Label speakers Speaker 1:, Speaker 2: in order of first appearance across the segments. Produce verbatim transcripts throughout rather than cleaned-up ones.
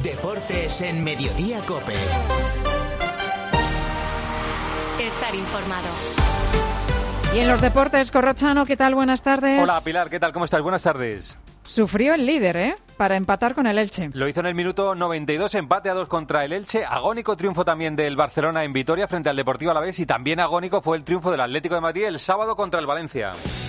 Speaker 1: Deportes en Mediodía COPE.
Speaker 2: Estar informado.
Speaker 3: Y en los deportes, Corrochano, ¿qué tal? Buenas tardes.
Speaker 4: Hola, Pilar, ¿qué tal? ¿Cómo estás? Buenas tardes.
Speaker 3: Sufrió el líder, ¿eh? Para empatar con el Elche.
Speaker 4: Lo hizo en el minuto noventa y dos, empate a dos contra el Elche. Agónico triunfo también del Barcelona en Vitoria frente al Deportivo Alavés. Y también agónico fue el triunfo del Atlético de Madrid el sábado contra el Valencia.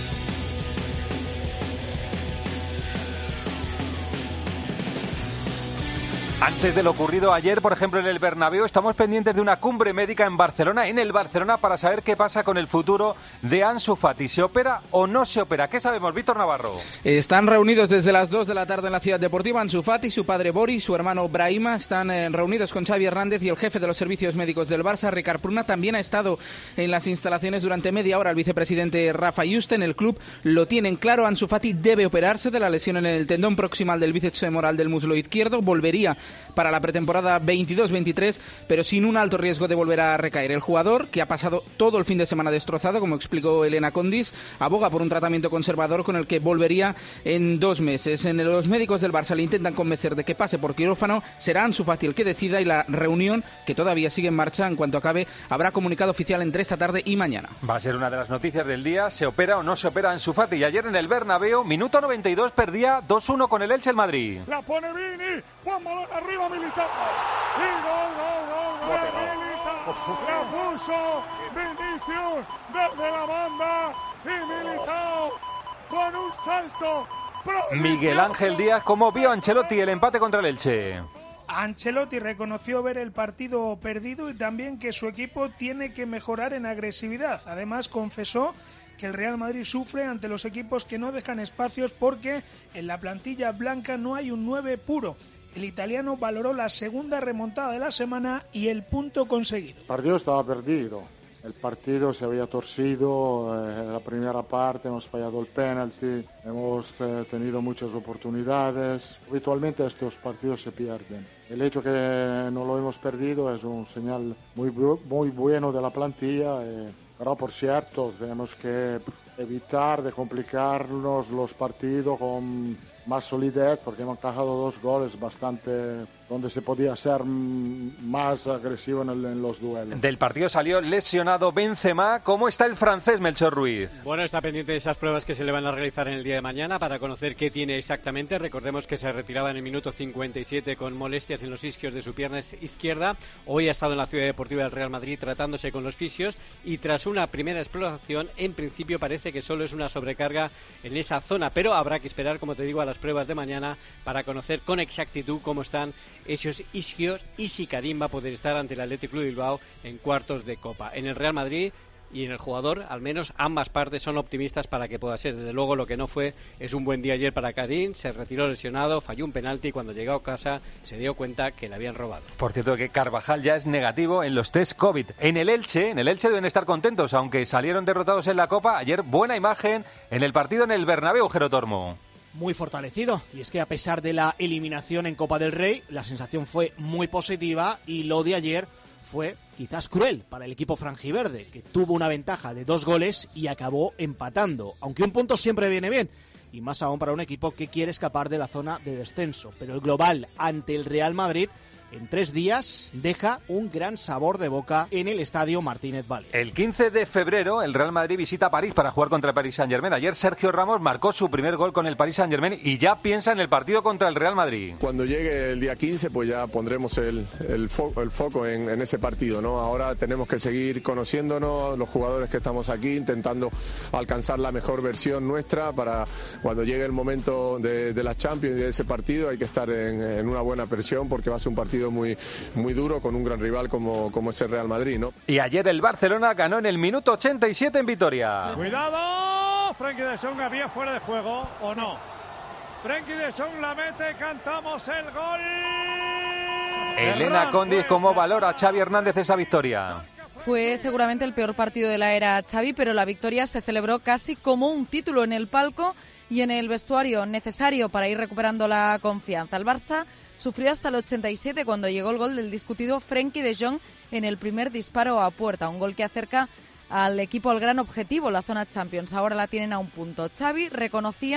Speaker 4: Antes de lo ocurrido ayer, por ejemplo, en el Bernabéu, estamos pendientes de una cumbre médica en Barcelona, en el Barcelona, para saber qué pasa con el futuro de Ansu Fati. ¿Se opera o no se opera? ¿Qué sabemos, Víctor Navarro?
Speaker 5: Están reunidos desde las dos de la tarde en la Ciudad Deportiva. Ansu Fati, su padre Boris, su hermano Brahima, están eh, reunidos con Xavi Hernández y el jefe de los servicios médicos del Barça, Ricard Pruna. También ha estado en las instalaciones durante media hora el vicepresidente Rafa Yuste. En el club lo tienen claro, Ansu Fati debe operarse de la lesión en el tendón proximal del bíceps femoral del muslo izquierdo. Volvería para la pretemporada veintidós veintitrés, pero sin un alto riesgo de volver a recaer. El jugador, que ha pasado todo el fin de semana destrozado, como explicó Elena Condis, aboga por un tratamiento conservador con el que volvería en dos meses. En los médicos del Barça le intentan convencer de que pase por quirófano. Será Ansu Fati el que decida, y la reunión, que todavía sigue en marcha, en cuanto acabe, habrá comunicado oficial entre esta tarde y mañana.
Speaker 4: Va a ser una de las noticias del día. ¿Se opera o no se opera Ansu Fati? Y ayer en el Bernabéu, minuto noventa y dos, perdía dos uno con el Elche el Madrid.
Speaker 6: La pone Vini, Juan balón arriba, Militao. Y gol, gol, gol, gol, Militao. La puso Vinicius desde la banda y Militao con un salto.
Speaker 4: Miguel Ángel Díaz, ¿cómo vio Ancelotti el empate contra el Elche?
Speaker 7: Ancelotti reconoció ver el partido perdido y también que su equipo tiene que mejorar en agresividad. Además, confesó que el Real Madrid sufre ante los equipos que no dejan espacios porque en la plantilla blanca no hay un nueve puro. El italiano valoró la segunda remontada de la semana y el punto conseguido.
Speaker 8: El partido estaba perdido, el partido se había torcido, eh, en la primera parte hemos fallado el penalti, hemos eh, tenido muchas oportunidades. Habitualmente estos partidos se pierden. El hecho que no lo hemos perdido es un señal muy, muy bueno de la plantilla. Eh, Pero, por cierto, tenemos que evitar de complicarnos los partidos con más solidez, porque hemos encajado dos goles bastante donde se podía ser más agresivo en, el, en los duelos.
Speaker 4: Del partido salió lesionado Benzema. ¿Cómo está el francés, Melchor Ruiz?
Speaker 9: Bueno, está pendiente de esas pruebas que se le van a realizar en el día de mañana para conocer qué tiene exactamente. Recordemos que se retiraba en el minuto cincuenta y siete con molestias en los isquios de su pierna izquierda. Hoy ha estado en la Ciudad Deportiva del Real Madrid tratándose con los fisios y tras una primera exploración, en principio parece que solo es una sobrecarga en esa zona, pero habrá que esperar, como te digo, a las pruebas de mañana para conocer con exactitud cómo están esos isquios y si Karim va a poder estar ante el Athletic Club Bilbao en cuartos de Copa. En el Real Madrid y en el jugador, al menos ambas partes son optimistas para que pueda ser. Desde luego, lo que no fue es un buen día ayer para Karim. Se retiró lesionado, falló un penalti y cuando llegó a casa se dio cuenta que le habían robado.
Speaker 4: Por cierto, que Carvajal ya es negativo en los test COVID. En el Elche, en el Elche deben estar contentos, aunque salieron derrotados en la Copa. Ayer buena imagen en el partido en el Bernabéu, Jero Tormo.
Speaker 10: Muy fortalecido, y es que a pesar de la eliminación en Copa del Rey, la sensación fue muy positiva y lo de ayer fue quizás cruel para el equipo franjiverde, que tuvo una ventaja de dos goles y acabó empatando, aunque un punto siempre viene bien, y más aún para un equipo que quiere escapar de la zona de descenso. Pero el global ante el Real Madrid en tres días deja un gran sabor de boca en el estadio Martínez Valero.
Speaker 4: El quince de febrero el Real Madrid visita París para jugar contra el Paris Saint-Germain. Ayer Sergio Ramos marcó su primer gol con el Paris Saint-Germain y ya piensa en el partido contra el Real Madrid.
Speaker 11: Cuando llegue el día quince pues ya pondremos el, el, fo- el foco en, en ese partido, ¿no? Ahora tenemos que seguir conociéndonos, los jugadores que estamos aquí, intentando alcanzar la mejor versión nuestra para cuando llegue el momento de, de la Champions y de ese partido hay que estar en, en una buena presión porque va a ser un partido muy, muy duro con un gran rival como, como es el Real Madrid, ¿no?
Speaker 4: Y ayer el Barcelona ganó en el minuto ochenta y siete en Vitoria.
Speaker 6: ¡Cuidado! Frenkie de Jong había fuera de juego, ¿o no? Frenkie de Jong la mete, cantamos el gol.
Speaker 4: Elena Condis, ¿cómo valora Xavi Hernández esa victoria?
Speaker 12: Fue seguramente el peor partido de la era Xavi, pero la victoria se celebró casi como un título en el palco y en el vestuario necesario para ir recuperando la confianza. El Barça sufrió hasta el ochenta y siete cuando llegó el gol del discutido Frenkie de Jong en el primer disparo a puerta, un gol que acerca al equipo al gran objetivo, la zona Champions. Ahora la tienen a un punto. Xavi reconocía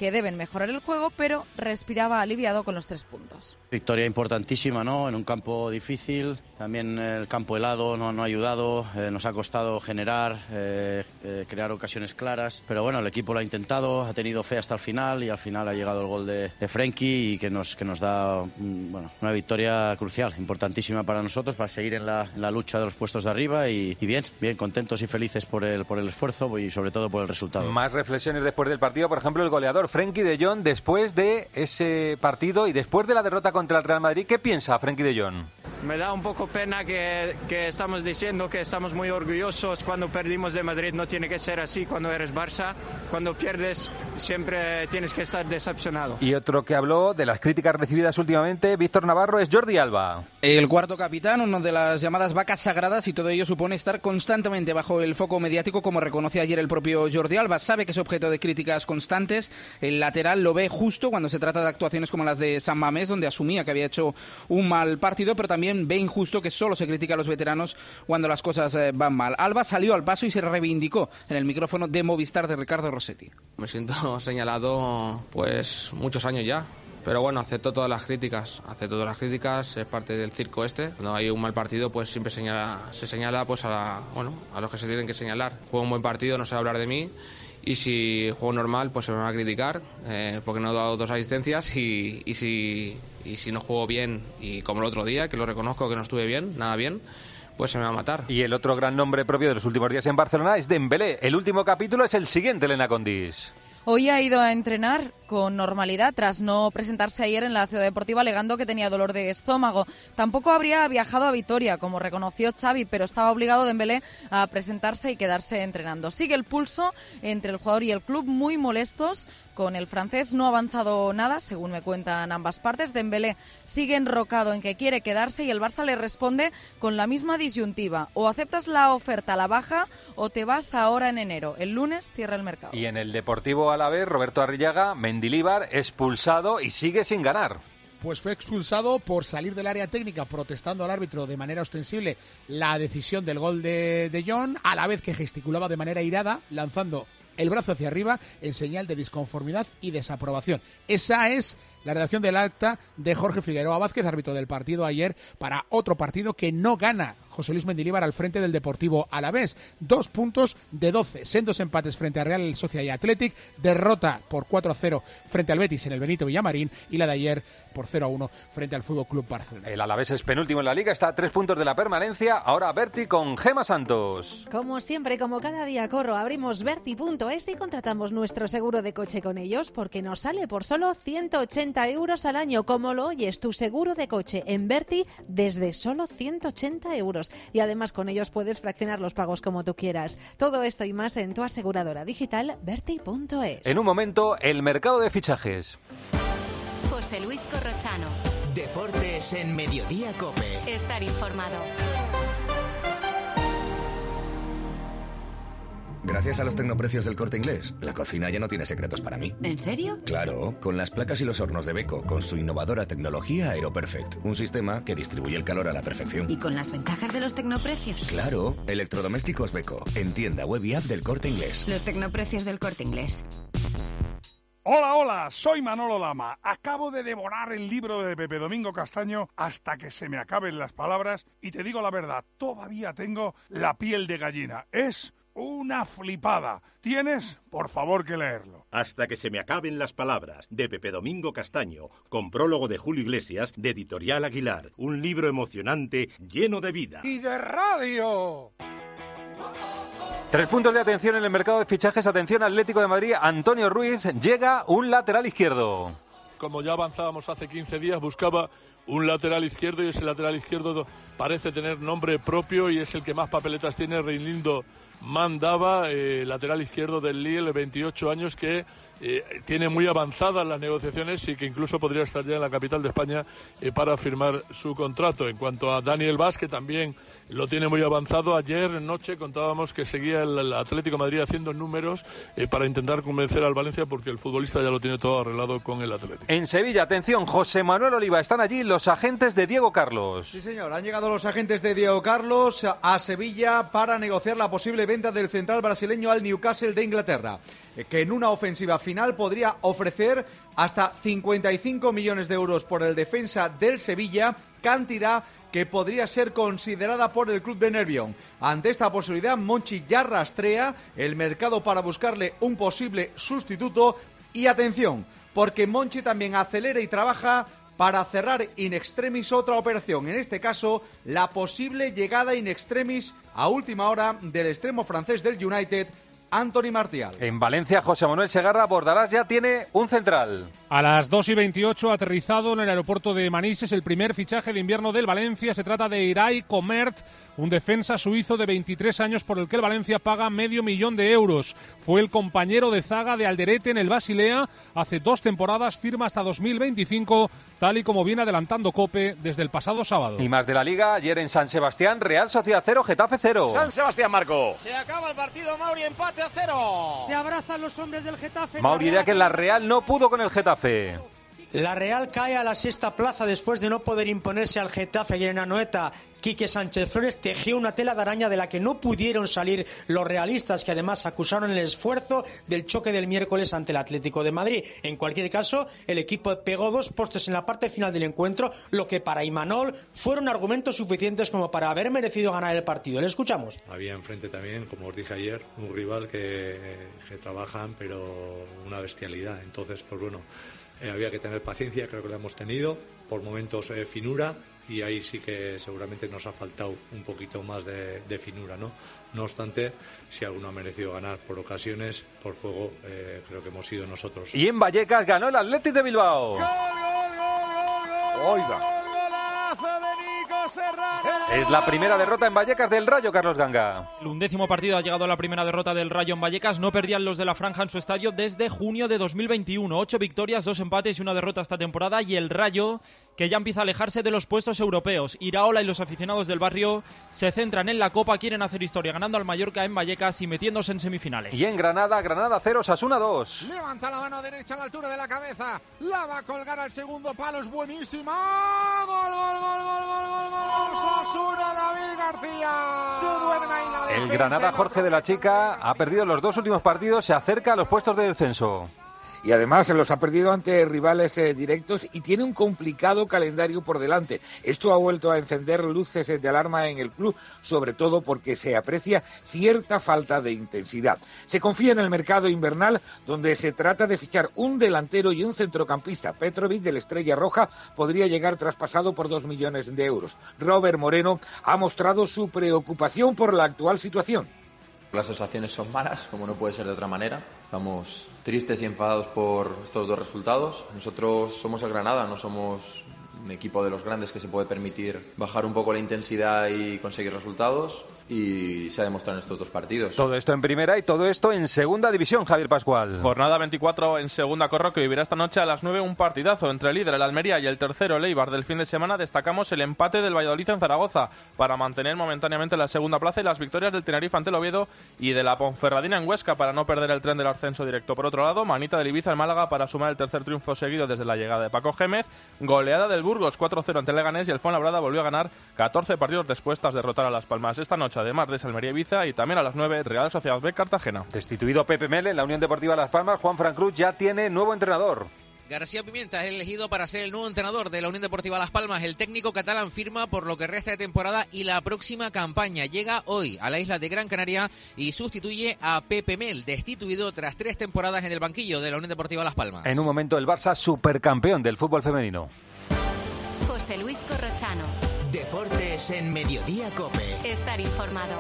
Speaker 12: que deben mejorar el juego, pero respiraba aliviado con los tres puntos.
Speaker 13: Victoria importantísima, ¿no? En un campo difícil, también el campo helado no, no ha ayudado, eh, nos ha costado generar, eh, eh, crear ocasiones claras, pero bueno, el equipo lo ha intentado, ha tenido fe hasta el final y al final ha llegado el gol de, de Frenkie y que nos, que nos da mm, bueno, una victoria crucial, importantísima para nosotros, para seguir en la, en la lucha de los puestos de arriba y, y bien, bien, contentos y felices por el, por el esfuerzo y sobre todo por el resultado.
Speaker 4: Más reflexiones después del partido, por ejemplo, el goleador Frenkie de Jong, después de ese partido y después de la derrota contra el Real Madrid, ¿qué piensa Frenkie de Jong?
Speaker 14: Me da un poco pena que, que estamos diciendo que estamos muy orgullosos cuando perdimos de Madrid. No tiene que ser así cuando eres Barça. Cuando pierdes siempre tienes que estar decepcionado.
Speaker 4: Y otro que habló de las críticas recibidas últimamente, Víctor Navarro, es Jordi Alba.
Speaker 5: El cuarto capitán, uno de las llamadas vacas sagradas, y todo ello supone estar constantemente bajo el foco mediático, como reconoció ayer el propio Jordi Alba. Sabe que es objeto de críticas constantes. El lateral lo ve justo cuando se trata de actuaciones como las de San Mamés, donde asumía que había hecho un mal partido, pero también ve injusto que solo se critica a los veteranos cuando las cosas eh, van mal. Alba salió al paso y se reivindicó en el micrófono de Movistar de Ricardo Rossetti.
Speaker 15: Me siento señalado pues muchos años ya, pero bueno, acepto todas las críticas, acepto todas las críticas, es parte del circo este. Cuando hay un mal partido pues siempre señala, se señala pues a, la, bueno, a los que se tienen que señalar. Juego un buen partido, no se va a hablar de mí. Y si juego normal, pues se me va a criticar, eh, porque no he dado dos asistencias. Y, y, si, y si no juego bien, y como el otro día, que lo reconozco que no estuve bien, nada bien, pues se me va a matar.
Speaker 4: Y el otro gran nombre propio de los últimos días en Barcelona es Dembélé. El último capítulo es el siguiente, Elena Condis.
Speaker 12: Hoy ha ido a entrenar con normalidad tras no presentarse ayer en la Ciudad Deportiva alegando que tenía dolor de estómago. Tampoco habría viajado a Vitoria, como reconoció Xavi, pero estaba obligado Dembélé a presentarse y quedarse entrenando. Sigue el pulso entre el jugador y el club, muy molestos con el francés. No ha avanzado nada, según me cuentan ambas partes. Dembélé sigue enrocado en que quiere quedarse y el Barça le responde con la misma disyuntiva: o aceptas la oferta a la baja o te vas ahora en enero. El lunes cierra el mercado.
Speaker 4: Y en el Deportivo Alavés, Roberto Arrillaga, Mendilibar expulsado y sigue sin ganar.
Speaker 16: Pues fue expulsado por salir del área técnica protestando al árbitro de manera ostensible la decisión del gol de De Jong, a la vez que gesticulaba de manera irada, lanzando el brazo hacia arriba en señal de disconformidad y desaprobación. Esa es la redacción del acta de Jorge Figueroa Vázquez, árbitro del partido ayer, para otro partido que no gana José Luis Mendilibar al frente del Deportivo Alavés. Dos puntos de doce, sendos empates frente a Real Sociedad y Athletic, derrota por cuatro a cero frente al Betis en el Benito Villamarín y la de ayer por cero a uno frente al Fútbol Club Barcelona.
Speaker 4: El Alavés es penúltimo en la Liga, está a tres puntos de la permanencia. Ahora Berti con Gema Santos.
Speaker 17: Como siempre, como cada día corro, abrimos Berti punto es y contratamos nuestro seguro de coche con ellos, porque nos sale por solo ciento ochenta euros al año. Como lo oyes, tu seguro de coche en Berti desde solo ciento ochenta euros. Y además con ellos puedes fraccionar los pagos como tú quieras. Todo esto y más en tu aseguradora digital Berti punto es.
Speaker 4: En un momento, el mercado de fichajes.
Speaker 2: José Luis Corrochano.
Speaker 1: Deportes en Mediodía COPE.
Speaker 2: Estar informado.
Speaker 18: Gracias a los tecnoprecios del Corte Inglés, la cocina ya no tiene secretos para mí.
Speaker 2: ¿En serio?
Speaker 18: Claro, con las placas y los hornos de Beko, con su innovadora tecnología AeroPerfect, un sistema que distribuye el calor a la perfección.
Speaker 2: ¿Y con las ventajas de los tecnoprecios?
Speaker 18: Claro, electrodomésticos Beko, en tienda web y app del Corte Inglés.
Speaker 2: Los tecnoprecios del Corte Inglés.
Speaker 6: Hola, hola, soy Manolo Lama. Acabo de devorar el libro de Pepe Domingo Castaño hasta que se me acaben las palabras y te digo la verdad, todavía tengo la piel de gallina. Es una flipada. Tienes, por favor, que leerlo.
Speaker 19: Hasta que se me acaben las palabras, de Pepe Domingo Castaño, con prólogo de Julio Iglesias, de Editorial Aguilar. Un libro emocionante, lleno de vida.
Speaker 6: ¡Y de radio!
Speaker 4: Tres puntos de atención en el mercado de fichajes. Atención, Atlético de Madrid, Antonio Ruiz, llega un lateral izquierdo.
Speaker 20: Como ya avanzábamos hace quince días, buscaba un lateral izquierdo y ese lateral izquierdo parece tener nombre propio y es el que más papeletas tiene. Reinildo Mandaba, eh, lateral izquierdo del Lille, de veintiocho años, que eh, tiene muy avanzadas las negociaciones y que incluso podría estar ya en la capital de España eh, para firmar su contrato. En cuanto a Daniel Vaz, que también lo tiene muy avanzado, ayer noche contábamos que seguía el, el Atlético de Madrid haciendo números eh, para intentar convencer al Valencia, porque el futbolista ya lo tiene todo arreglado con el Atlético.
Speaker 4: En Sevilla, atención, José Manuel Oliva, están allí los agentes de Diego Carlos.
Speaker 21: Sí, señor, han llegado los agentes de Diego Carlos a Sevilla para negociar la posible venta del central brasileño al Newcastle de Inglaterra. que en una ofensiva final podría ofrecer hasta cincuenta y cinco millones de euros por el defensa del Sevilla, cantidad que podría ser considerada por el club de Nervión. Ante esta posibilidad, Monchi ya rastrea el mercado para buscarle un posible sustituto y atención, porque Monchi también acelera y trabaja para cerrar in extremis otra operación, en este caso la posible llegada in extremis a última hora del extremo francés del United, Anthony Martial.
Speaker 4: En Valencia, José Manuel Segarra, Bordalás ya tiene un central.
Speaker 3: A las dos y veintiocho, aterrizado en el aeropuerto de Manises, el primer fichaje de invierno del Valencia. Se trata de Irai Comert, un defensa suizo de veintitrés años por el que el Valencia paga medio millón de euros. Fue el compañero de zaga de Alderete en el Basilea hace dos temporadas, firma hasta dos mil veinticinco, tal y como viene adelantando COPE desde el pasado sábado.
Speaker 4: Y más de la Liga, ayer en San Sebastián, Real Sociedad cero, Getafe cero.
Speaker 22: San Sebastián, Marco.
Speaker 23: Se acaba el partido, Mauri, empate a cero.
Speaker 24: Se abrazan los hombres del Getafe.
Speaker 4: Mauri diría que la Real no pudo con el Getafe.
Speaker 23: La Real cae a la sexta plaza después de no poder imponerse al Getafe ayer en Anoeta. Quique Sánchez Flores tejió una tela de araña de la que no pudieron salir los realistas, que además acusaron el esfuerzo del choque del miércoles ante el Atlético de Madrid. En cualquier caso, el equipo pegó dos postes en la parte final del encuentro, lo que para Imanol fueron argumentos suficientes como para haber merecido ganar el partido. Le escuchamos.
Speaker 25: Había enfrente también, como os dije ayer, un rival que, que trabajan, pero una bestialidad. Entonces, pues bueno, eh, había que tener paciencia, creo que la hemos tenido, por momentos eh, finura, y ahí sí que seguramente nos ha faltado un poquito más de, de finura, ¿no? No obstante, si alguno ha merecido ganar por ocasiones, por juego, eh, creo que hemos sido nosotros.
Speaker 4: Y en Vallecas ganó el Athletic de Bilbao.
Speaker 23: ¡Gol, gol, gol, gol!
Speaker 4: Oiga. Es la primera derrota en Vallecas del Rayo, Carlos Ganga.
Speaker 26: El undécimo partido ha llegado a la primera derrota del Rayo en Vallecas. No perdían los de la Franja en su estadio desde junio de dos mil veintiuno. Ocho victorias, dos empates y una derrota esta temporada. Y el Rayo, que ya empieza a alejarse de los puestos europeos. Iraola y los aficionados del barrio se centran en la Copa, quieren hacer historia, ganando al Mallorca en Vallecas y metiéndose en semifinales.
Speaker 4: Y en Granada, Granada cero, Osasuna dos.
Speaker 6: Levanta la mano derecha a la altura de la cabeza. La va a colgar al segundo palo, es buenísima. Gol, gol, gol, gol, gol, gol, gol. Osasuna, David García. Se duerme ahí la defensa.
Speaker 4: El Granada, Jorge de la Chica, ha perdido los dos últimos partidos, se acerca a los puestos de descenso.
Speaker 27: Y además se los ha perdido ante rivales eh, directos y tiene un complicado calendario por delante. Esto ha vuelto a encender luces de alarma en el club, sobre todo porque se aprecia cierta falta de intensidad. Se confía en el mercado invernal, donde se trata de fichar un delantero y un centrocampista. Petrovic, del Estrella Roja, podría llegar traspasado por dos millones de euros. Robert Moreno ha mostrado su preocupación por la actual situación.
Speaker 28: Las sensaciones son malas, como no puede ser de otra manera. Estamos tristes y enfadados por estos dos resultados. Nosotros somos el Granada, no somos un equipo de los grandes que se puede permitir bajar un poco la intensidad y conseguir resultados, y se ha demostrado en estos dos partidos.
Speaker 4: Todo esto en primera y todo esto en segunda división, Javier Pascual.
Speaker 29: Jornada veinticuatro en segunda, Corro, que vivirá esta noche a las nueve un partidazo entre el líder, el Almería, y el tercero, el Eibar, del fin de semana. Destacamos el empate del Valladolid en Zaragoza para mantener momentáneamente la segunda plaza, y las victorias del Tenerife ante el Oviedo y de la Ponferradina en Huesca para no perder el tren del ascenso directo. Por otro lado, manita del Ibiza en Málaga para sumar el tercer triunfo seguido desde la llegada de Paco Gémez. Goleada del Burgos cuatro cero ante el Leganés, y el Fuenlabrada volvió a ganar catorce partidos después tras derrotar a Las Palmas. Esta noche, además de Almería Ibiza, y también a las nueve, Real Sociedad B Cartagena.
Speaker 4: Destituido Pepe Mel en la Unión Deportiva Las Palmas, Juan Fran Cruz ya tiene nuevo entrenador.
Speaker 30: García Pimienta es elegido para ser el nuevo entrenador de la Unión Deportiva Las Palmas. El técnico catalán firma por lo que resta de temporada y la próxima campaña. Llega hoy a la isla de Gran Canaria y sustituye a Pepe Mel, destituido tras tres temporadas en el banquillo de la Unión Deportiva Las Palmas.
Speaker 4: En un momento, el Barça supercampeón del fútbol femenino.
Speaker 2: José Luis Corrochano.
Speaker 1: Deportes en Mediodía COPE.
Speaker 2: Estar informado.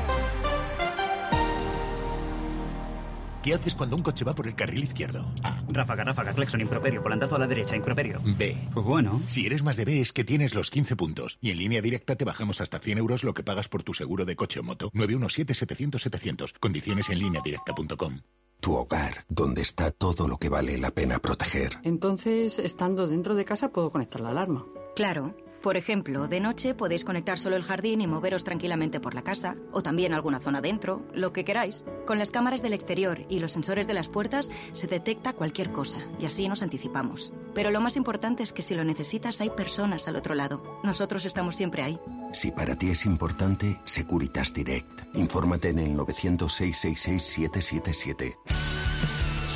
Speaker 31: ¿Qué haces cuando un coche va por el carril izquierdo?
Speaker 32: A. Ráfaga, ráfaga, claxon, improperio, volantazo a la derecha, improperio.
Speaker 31: B.
Speaker 32: Pues bueno.
Speaker 31: Si eres más de B es que tienes los quince puntos. Y en Línea Directa te bajamos hasta cien euros lo que pagas por tu seguro de coche o moto. nueve uno siete, setecientos, setecientos. Condiciones en línea directa punto com.
Speaker 33: Tu hogar, donde está todo lo que vale la pena proteger.
Speaker 34: Entonces, estando dentro de casa, puedo conectar la alarma.
Speaker 2: Claro. Por ejemplo, de noche podéis conectar solo el jardín y moveros tranquilamente por la casa, o también alguna zona dentro, lo que queráis. Con las cámaras del exterior y los sensores de las puertas se detecta cualquier cosa, y así nos anticipamos. Pero lo más importante es que si lo necesitas hay personas al otro lado. Nosotros estamos siempre ahí.
Speaker 33: Si para ti es importante, Securitas Direct. Infórmate en el novecientos, seiscientos sesenta y seis, siete siete siete.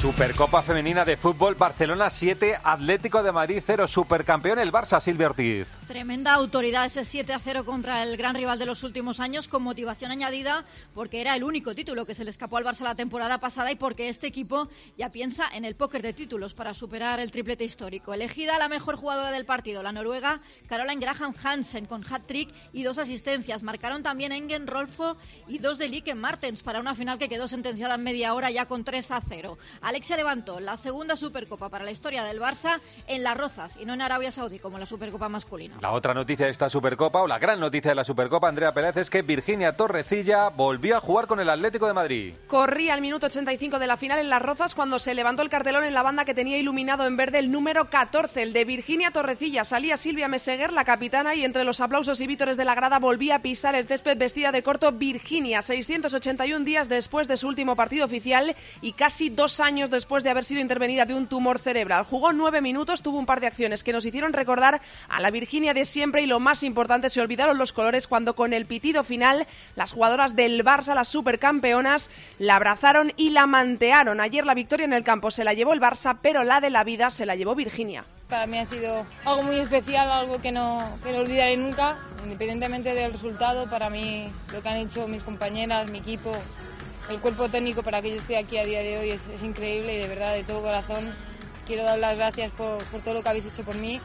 Speaker 4: Supercopa Femenina de Fútbol, Barcelona siete, Atlético de Madrid cero, supercampeón el Barça, Silvia Ortiz.
Speaker 5: Tremenda autoridad ese siete a cero contra el gran rival de los últimos años, con motivación añadida porque era el único título que se le escapó al Barça la temporada pasada y porque este equipo ya piensa en el póker de títulos para superar el triplete histórico. Elegida la mejor jugadora del partido, la noruega Caroline Graham Hansen, con hat-trick y dos asistencias. Marcaron también Engen Rolfo y dos de Lieke Martens para una final que quedó sentenciada en media hora ya con tres a cero. Alexia levantó la segunda Supercopa para la historia del Barça en Las Rozas y no en Arabia Saudí como la Supercopa masculina.
Speaker 4: La otra noticia de esta Supercopa, o la gran noticia de la Supercopa, Andrea Pérez, es que Virginia Torrecilla volvió a jugar con el Atlético de Madrid.
Speaker 7: Corría al minuto ochenta y cinco de la final en Las Rozas cuando se levantó el cartelón en la banda que tenía iluminado en verde el número catorce, el de Virginia Torrecilla. Salía Silvia Meseguer, la capitana, y entre los aplausos y vítores de la grada volvía a pisar el césped vestida de corto Virginia, seiscientos ochenta y un días después de su último partido oficial y casi dos años después de haber sido intervenida de un tumor cerebral. Jugó nueve minutos, tuvo un par de acciones que nos hicieron recordar a la Virginia de siempre y lo más importante, se olvidaron los colores cuando con el pitido final las jugadoras del Barça, las supercampeonas, la abrazaron y la mantearon. Ayer la victoria en el campo se la llevó el Barça, pero la de la vida se la llevó Virginia.
Speaker 8: Para mí ha sido algo muy especial, algo que no, que no olvidaré nunca, independientemente del resultado. Para mí lo que han hecho mis compañeras, mi equipo, el cuerpo técnico para que yo esté aquí a día de hoy es, es increíble y de verdad, de todo corazón, quiero dar las gracias por, por todo lo que habéis hecho por mí.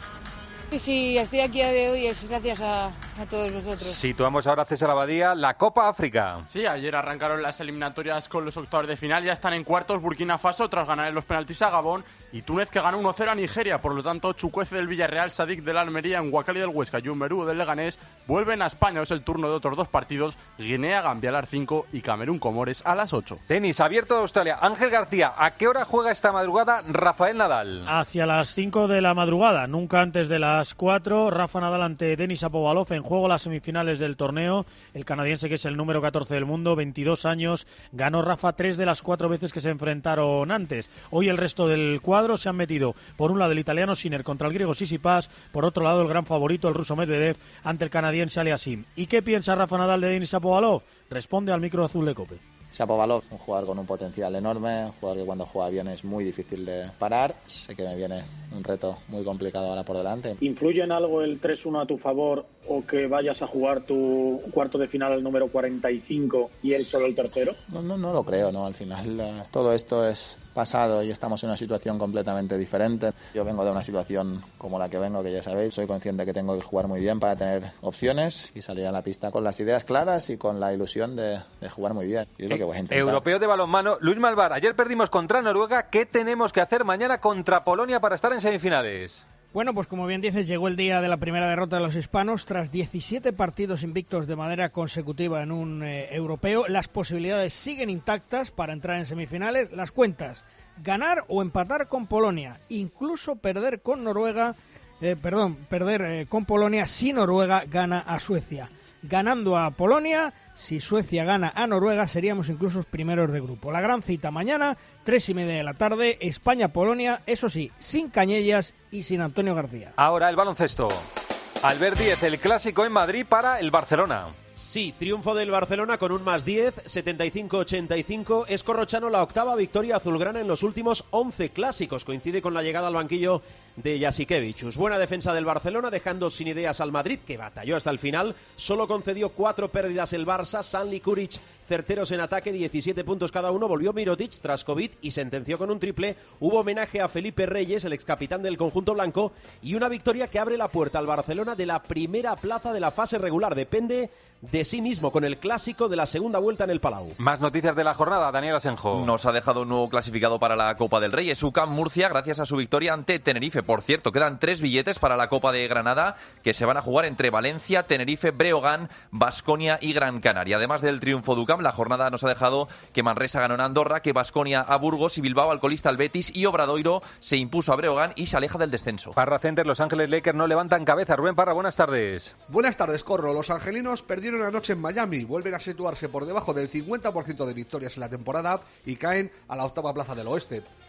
Speaker 8: Y si estoy aquí a día de hoy es gracias a, a todos vosotros.
Speaker 4: Situamos ahora, César Abadía, la Copa África.
Speaker 9: Sí, ayer arrancaron las eliminatorias con los octavos de final, ya están en cuartos Burkina Faso tras ganar en los penaltis a Gabón y Túnez, que ganó uno cero a Nigeria. Por lo tanto, Chukwueze del Villarreal, Sadik del Almería, Nwakali del Huesca y Umeru del Leganés vuelven a España. Es el turno de otros dos partidos, Guinea, Gambia a las cinco y Camerún, Comores a las ocho.
Speaker 4: Tenis abierto de Australia. Ángel García, ¿a qué hora juega esta madrugada Rafael Nadal?
Speaker 10: Hacia las cinco de la madrugada, nunca antes de las cuatro. Rafa Nadal ante Denis Shapovalov, en juego las semifinales del torneo. El canadiense, que es el número catorce del mundo, veintidós años, ganó Rafa tres de las cuatro veces que se enfrentaron antes. Hoy el resto del cuadro se han metido, por un lado el italiano Sinner contra el griego Tsitsipas, por otro lado el gran favorito, el ruso Medvedev, ante el canadiense Aliasim. ¿Y qué piensa Rafa Nadal de Denis Shapovalov? Responde al micro azul de COPE.
Speaker 11: Shapovalov, un jugador con un potencial enorme, un jugador que cuando juega bien es muy difícil de parar. Sé que me viene un reto muy complicado ahora por delante.
Speaker 12: ¿Influye en algo el tres uno a tu favor o que vayas a jugar tu cuarto de final al número cuarenta y cinco y él solo el tercero?
Speaker 11: No, no, no lo creo, ¿no? Al final uh, todo esto es pasado y estamos en una situación completamente diferente. Yo vengo de una situación como la que vengo, que ya sabéis, soy consciente que tengo que jugar muy bien para tener opciones y salir a la pista con las ideas claras y con la ilusión de, de jugar muy bien. Y es lo que voy a intentar.
Speaker 4: Europeo de balonmano, Luis Malvar, ayer perdimos contra Noruega. ¿Qué tenemos que hacer mañana contra Polonia para estar en semifinales?
Speaker 24: Bueno, pues como bien dices, llegó el día de la primera derrota de los hispanos. Tras diecisiete partidos invictos de manera consecutiva en un eh, europeo, las posibilidades siguen intactas para entrar en semifinales. Las cuentas: ganar o empatar con Polonia, incluso perder con Noruega, eh, perdón, perder eh, con Polonia si Noruega gana a Suecia. Ganando a Polonia, si Suecia gana a Noruega, seríamos incluso los primeros de grupo. La gran cita mañana, tres y media de la tarde, España-Polonia, eso sí, sin Cañellas y sin Antonio García.
Speaker 4: Ahora el baloncesto. Albert Díez, el clásico en Madrid para el Barcelona.
Speaker 13: Sí, triunfo del Barcelona con un más diez, setenta y cinco ochenta y cinco. Es Corrochano la octava victoria azulgrana en los últimos once clásicos. Coincide con la llegada al banquillo de Jasikevičius. Buena defensa del Barcelona, dejando sin ideas al Madrid, que batalló hasta el final. Solo concedió cuatro pérdidas el Barça. Sanli, Kuric, certeros en ataque, diecisiete puntos cada uno. Volvió Mirotic tras COVID y sentenció con un triple. Hubo homenaje a Felipe Reyes, el excapitán del conjunto blanco, y una victoria que abre la puerta al Barcelona de la primera plaza de la fase regular. Depende de sí mismo con el clásico de la segunda vuelta en el Palau.
Speaker 4: Más noticias de la jornada, Daniel Asenjo.
Speaker 14: Nos ha dejado un nuevo clasificado para la Copa del Rey, es U C A M Murcia, gracias a su victoria ante Tenerife. Por cierto, quedan tres billetes para la Copa de Granada que se van a jugar entre Valencia, Tenerife, Breogán, Baskonia y Gran Canaria. Además del triunfo de U C A M, la jornada nos ha dejado que Manresa ganó en Andorra, que Baskonia a Burgos y Bilbao al colista al Betis, y Obradoiro se impuso a Breogán y se aleja del descenso.
Speaker 4: Parra Center, Los Ángeles Lakers no levantan cabeza. Rubén Parra, buenas tardes.
Speaker 15: Buenas tardes, Corro. Los angelinos perdieron anoche en Miami. Vuelven a situarse por debajo del cincuenta por ciento de victorias en la temporada y caen a la octava plaza del oeste.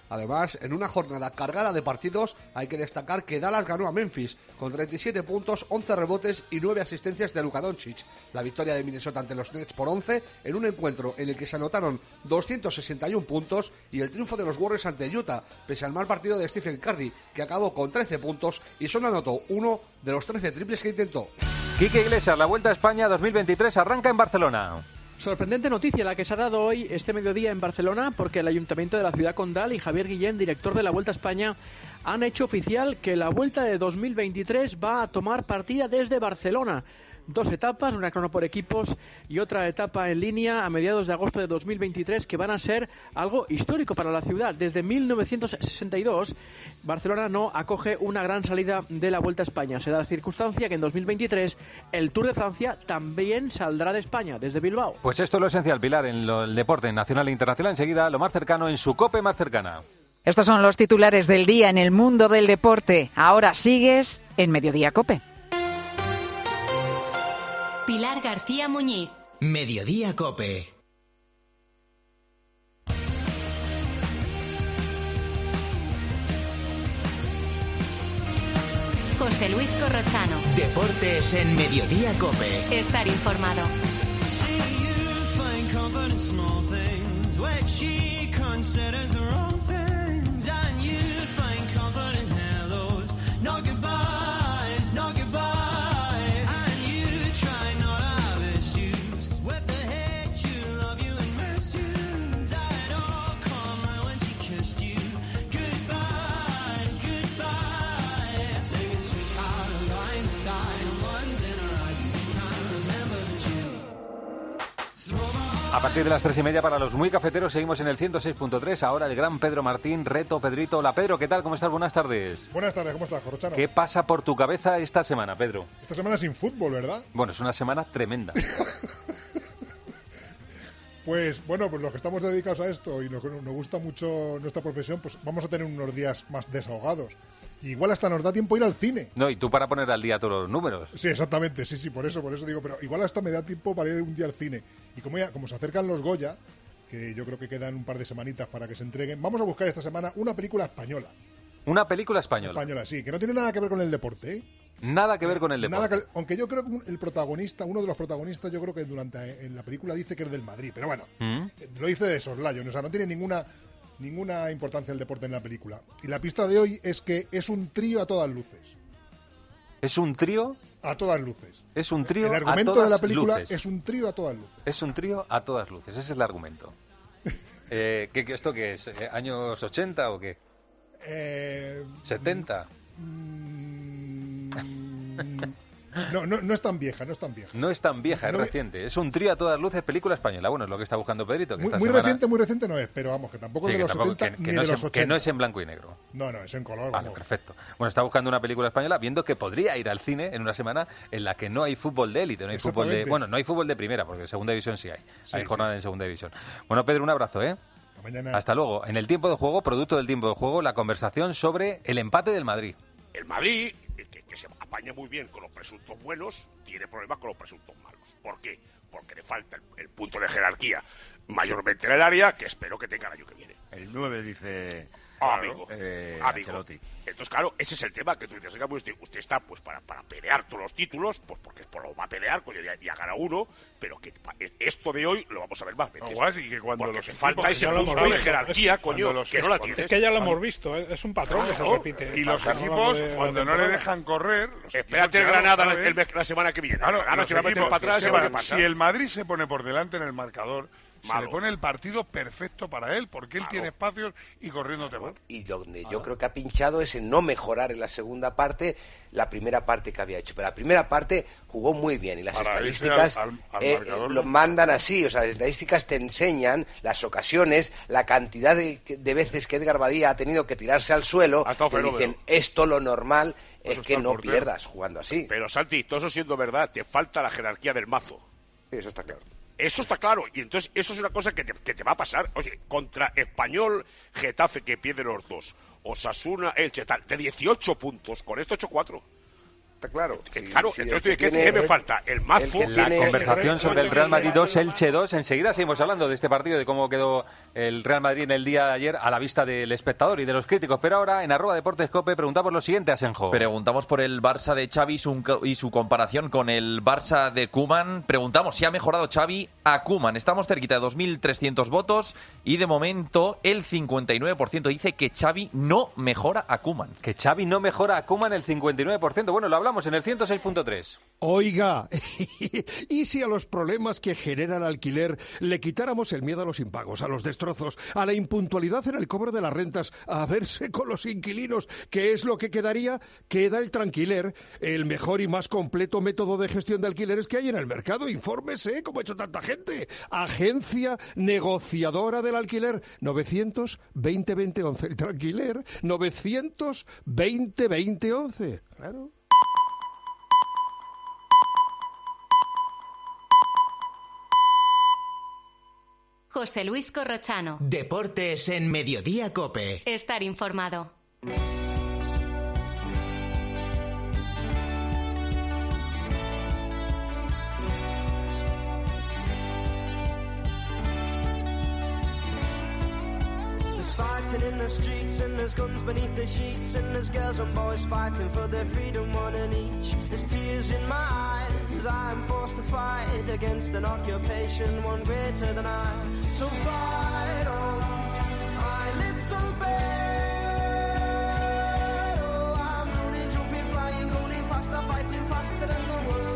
Speaker 15: Además, en una jornada cargada de partidos, hay que destacar que Dallas ganó a Memphis con treinta y siete puntos, once rebotes y nueve asistencias de Luka Doncic. La victoria de Minnesota ante los Nets por once en un encuentro en el que se anotaron doscientos sesenta y uno puntos, y el triunfo de los Warriors ante Utah, pese al mal partido de Stephen Curry, que acabó con trece puntos y solo anotó uno de los trece triples que intentó.
Speaker 4: Quique Iglesias, la Vuelta a España dos mil veintitrés arranca en Barcelona.
Speaker 3: Sorprendente noticia la que se ha dado hoy, este mediodía en Barcelona, porque el Ayuntamiento de la ciudad condal y Javier Guillén, director de la Vuelta a España, han hecho oficial que la Vuelta de dos mil veintitrés va a tomar partida desde Barcelona. Dos etapas, una crono por equipos y otra etapa en línea a mediados de agosto de dos mil veintitrés, que van a ser algo histórico para la ciudad. Desde mil novecientos sesenta y dos, Barcelona no acoge una gran salida de la Vuelta a España. Se da la circunstancia que en dos mil veintitrés el Tour de Francia también saldrá de España, desde Bilbao.
Speaker 4: Pues esto es lo esencial, Pilar, en lo, el deporte nacional e internacional. Enseguida, lo más cercano en su COPE más cercana.
Speaker 6: Estos son los titulares del día en el mundo del deporte. Ahora sigues en Mediodía COPE.
Speaker 1: Pilar García Muñiz. Mediodía COPE. José Luis Corrochano. Deportes en Mediodía COPE. Estar informado.
Speaker 4: A partir de las tres y media para los muy cafeteros seguimos en el ciento seis punto tres. Ahora el gran Pedro Martín, reto Pedrito. Hola Pedro, ¿qué tal? ¿Cómo estás? Buenas tardes.
Speaker 16: Buenas tardes, ¿cómo estás, Corrochano?
Speaker 4: ¿Qué pasa por tu cabeza esta semana, Pedro?
Speaker 16: Esta semana sin fútbol, ¿verdad?
Speaker 4: Bueno, es una semana tremenda.
Speaker 16: Pues bueno, pues los que estamos dedicados a esto y nos, nos gusta mucho nuestra profesión, pues vamos a tener unos días más desahogados. Igual hasta nos da tiempo ir al cine.
Speaker 4: No, y tú para poner al día todos los números.
Speaker 16: Sí, exactamente, sí, sí, por eso, por eso digo, pero igual hasta me da tiempo para ir un día al cine. Y como ya, como se acercan los Goya, que yo creo que quedan un par de semanitas para que se entreguen, vamos a buscar esta semana una película española.
Speaker 4: Una película española.
Speaker 16: Española, sí, que no tiene nada que ver con el deporte, ¿eh?
Speaker 4: Nada que ver con el deporte.
Speaker 16: Nada que, aunque yo creo que el protagonista, uno de los protagonistas, yo creo que durante en la película dice que es del Madrid, pero bueno, ¿Mm? lo dice de soslayo, o sea, no tiene ninguna ninguna importancia el deporte en la película. Y la pista de hoy es que es un trío a todas luces.
Speaker 4: ¿Es un trío?
Speaker 16: A todas luces.
Speaker 4: Es un trío a todas luces.
Speaker 16: El argumento de la película luces. es un trío a todas luces.
Speaker 4: Es un trío a todas luces, ese es el argumento. eh, ¿qué, ¿Esto qué es? ¿Años ochenta o qué?
Speaker 16: Eh,
Speaker 4: ¿setenta?
Speaker 16: Mm, no, no, no es tan vieja, no es tan vieja.
Speaker 4: No es tan vieja, es
Speaker 16: no
Speaker 4: reciente. Me... Es un trío a todas luces, película española. Bueno, es lo que está buscando Pedrito. Que
Speaker 16: muy
Speaker 4: esta
Speaker 16: muy
Speaker 4: semana...
Speaker 16: reciente, muy reciente no es, pero vamos, que tampoco
Speaker 4: sí,
Speaker 16: es de
Speaker 4: que
Speaker 16: los
Speaker 4: tampoco,
Speaker 16: setenta
Speaker 4: que, que
Speaker 16: ni
Speaker 4: no
Speaker 16: de los
Speaker 4: en,
Speaker 16: ochenta.
Speaker 4: Que no es en blanco y negro.
Speaker 16: No, no, es en color.
Speaker 4: Vale, vamos. Perfecto. Bueno, está buscando una película española, viendo que podría ir al cine en una semana en la que no hay fútbol de élite, no hay fútbol de... Bueno, no hay fútbol de primera, porque en segunda división sí hay. Sí, hay jornada sí. en segunda división. Bueno, Pedro, un abrazo, ¿eh?
Speaker 16: Mañana.
Speaker 4: Hasta luego. En el tiempo de juego, producto del tiempo de juego, la conversación sobre el empate del Madrid.
Speaker 17: El Madrid, que, que se apaña muy bien con los presuntos buenos, tiene problemas con los presuntos malos. ¿Por qué? Porque le falta el, el punto de jerarquía mayormente en el área, que espero que tenga el año que viene.
Speaker 18: El nueve dice...
Speaker 17: Ah, amigo,
Speaker 18: eh,
Speaker 17: amigo.
Speaker 18: Ancelotti.
Speaker 17: Entonces, claro, ese es el tema que tú dices, oiga, pues usted, usted está pues para, para pelear todos los títulos, pues porque por lo va a pelear, coño, ya, ya gana uno, pero que esto de hoy lo vamos a ver más veces.
Speaker 19: No, guas, y que cuando
Speaker 17: porque
Speaker 19: los
Speaker 17: te falta ese punto de jerarquía, coño, los, que no la tienes.
Speaker 19: Es que ya lo hemos visto, es un patrón claro, que se repite. Y los equipos, de, cuando no le dejan correr...
Speaker 17: Espérate el Granada el, el, la semana que viene.
Speaker 19: Claro,
Speaker 17: Granada se va a meter para atrás,
Speaker 19: se
Speaker 17: van,
Speaker 19: si el Madrid se pone por delante en el marcador...
Speaker 17: Malo.
Speaker 19: Se le pone el partido perfecto para él, porque él Malo. tiene espacios y corriendo te va.
Speaker 20: Y donde yo creo que ha pinchado es en no mejorar en la segunda parte la primera parte que había hecho. Pero la primera parte jugó muy bien y las para estadísticas al, al, al eh, lo mandan así. O sea, las estadísticas te enseñan las ocasiones, la cantidad de, de veces que Edgar Badía ha tenido que tirarse al suelo. Te dicen, esto lo normal pues es que no portero. pierdas jugando así.
Speaker 17: Pero Santi, todo eso siendo verdad, te falta la jerarquía del mazo.
Speaker 20: Sí, eso está claro.
Speaker 17: Eso está claro, y entonces eso es una cosa que te, que te va a pasar. Oye, contra Español, Getafe, que pierde los dos, Osasuna, Elche, tal, de dieciocho puntos, con esto ocho cuatro.
Speaker 20: Está claro.
Speaker 17: Sí, claro, sí, entonces, ¿qué, ¿qué me falta? El mazo.
Speaker 4: El la tiene... conversación sobre el Real Madrid dos, Elche dos. Enseguida seguimos hablando de este partido, de cómo quedó el Real Madrid en el día de ayer a la vista del espectador y de los críticos. Pero ahora, en arroba Deportes Cope, preguntamos lo siguiente, Asenjo.
Speaker 14: Preguntamos por el Barça de Xavi y su, y su comparación con el Barça de Koeman. Preguntamos si ha mejorado Xavi a Koeman. Estamos cerquita de dos mil trescientos votos y de momento el cincuenta y nueve por ciento dice que Xavi no mejora a Koeman.
Speaker 4: Que Xavi no mejora a Koeman el cincuenta y nueve por ciento. Bueno, lo hablamos en el ciento seis punto tres.
Speaker 2: Oiga, ¿y si a los problemas que genera el alquiler le quitáramos el miedo a los impagos, a los destrozos, a la impuntualidad en el cobro de las rentas, a verse con los inquilinos? ¿Qué es lo que quedaría? Queda el Tranquiler, el mejor y más completo método de gestión de alquileres que hay en el mercado. Infórmese, como ha hecho tanta gente. Agencia negociadora del alquiler, novecientos veinte veinte once. El Tranquiler, novecientos veinte veinte once. Claro.
Speaker 1: José Luis Corrochano. Deportes en Mediodía Cope. Estar informado.
Speaker 18: Fighting in the streets and there's guns beneath the sheets and there's girls and boys fighting for their freedom, one and each. There's tears in my eyes, I'm forced to fight against an occupation, one greater than I. So fight on, my little bird. Oh, I'm running, jumping, flying, going faster, fighting faster than the world.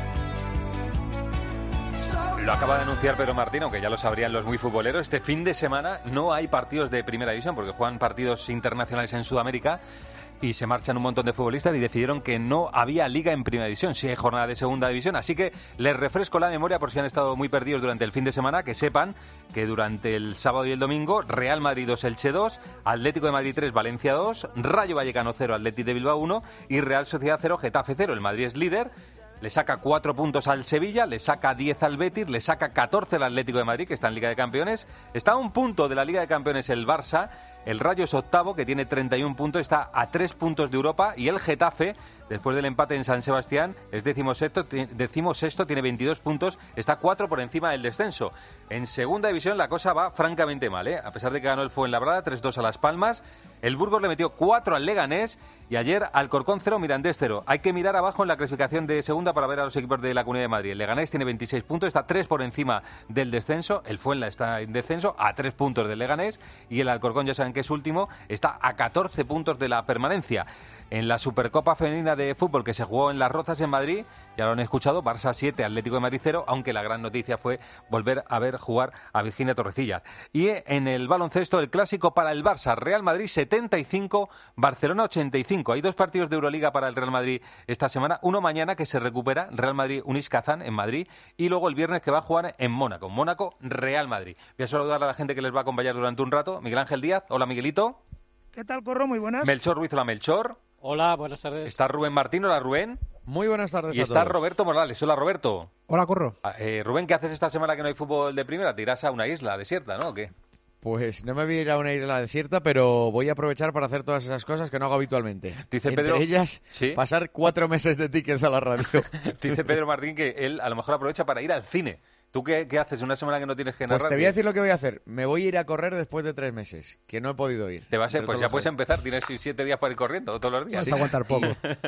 Speaker 4: Lo acaba de anunciar Pedro Martín, aunque ya lo sabrían los muy futboleros. Este fin de semana no hay partidos de Primera División porque juegan partidos internacionales en Sudamérica y se marchan un montón de futbolistas y decidieron que no había liga en Primera División, sí hay jornada de Segunda División. Así que les refresco la memoria por si han estado muy perdidos durante el fin de semana, que sepan que durante el sábado y el domingo Real Madrid dos, Elche dos, Atlético de Madrid tres, Valencia dos, Rayo Vallecano cero, Athletic de Bilbao uno y Real Sociedad cero, Getafe cero. El Madrid es líder. Le saca cuatro puntos al Sevilla, le saca diez al Betis, le saca catorce al Atlético de Madrid, que está en Liga de Campeones. Está a un punto de la Liga de Campeones el Barça. El Rayo es octavo, que tiene treinta y un puntos, está a tres puntos de Europa. Y el Getafe, después del empate en San Sebastián, es decimosexto, decimosexto, tiene veintidós puntos, está cuatro por encima del descenso. En Segunda División la cosa va francamente mal, ¿eh? A pesar de que ganó el Fuenlabrada, tres dos a Las Palmas. El Burgos le metió cuatro al Leganés y ayer Alcorcón cero, Mirandés cero. Hay que mirar abajo en la clasificación de Segunda para ver a los equipos de la Comunidad de Madrid. El Leganés tiene veintiséis puntos, está tres por encima del descenso. El Fuenla está en descenso, a tres puntos del Leganés. Y el Alcorcón, ya saben que es último, está a catorce puntos de la permanencia. En la Supercopa Femenina de Fútbol que se jugó en Las Rozas en Madrid, ya lo han escuchado, Barça siete, Atlético de Madrid cero, aunque la gran noticia fue volver a ver jugar a Virginia Torrecillas. Y en el baloncesto, el clásico para el Barça, Real Madrid setenta y cinco, Barcelona ochenta y cinco. Hay dos partidos de Euroliga para el Real Madrid esta semana, uno mañana que se recupera, Real Madrid-Unis Kazán en Madrid, y luego el viernes que va a jugar en Mónaco, Mónaco-Real Madrid. Voy a saludar a la gente que les va a acompañar durante un rato. Miguel Ángel Díaz, hola Miguelito.
Speaker 21: ¿Qué tal, Corro? Muy buenas.
Speaker 4: Melchor Ruiz, hola Melchor.
Speaker 22: Hola, buenas tardes.
Speaker 4: Está Rubén Martín, hola Rubén.
Speaker 22: Muy buenas tardes
Speaker 4: y
Speaker 22: a
Speaker 4: está
Speaker 22: todos.
Speaker 4: Roberto Morales, hola Roberto.
Speaker 22: Hola, Corro.
Speaker 4: Eh, Rubén, ¿qué haces esta semana que no hay fútbol de primera? ¿Te irás a una isla desierta, no? ¿O qué?
Speaker 22: Pues no me voy a ir a una isla desierta, pero voy a aprovechar para hacer todas esas cosas que no hago habitualmente.
Speaker 4: Dice
Speaker 22: Entre
Speaker 4: Pedro...
Speaker 22: ellas,
Speaker 4: ¿Sí?
Speaker 22: pasar cuatro meses de tickets a la radio.
Speaker 4: Dice Pedro Martín que él a lo mejor aprovecha para ir al cine. ¿Tú qué, qué haces una semana que no tienes que narrar?
Speaker 22: Pues te voy a decir lo que voy a hacer. Me voy a ir a correr después de tres meses, que no he podido ir.
Speaker 4: Te vas a, pues ya puedes empezar. Tienes siete días para ir corriendo todos los días.
Speaker 22: Vas
Speaker 4: ¿Sí?
Speaker 22: a aguantar poco.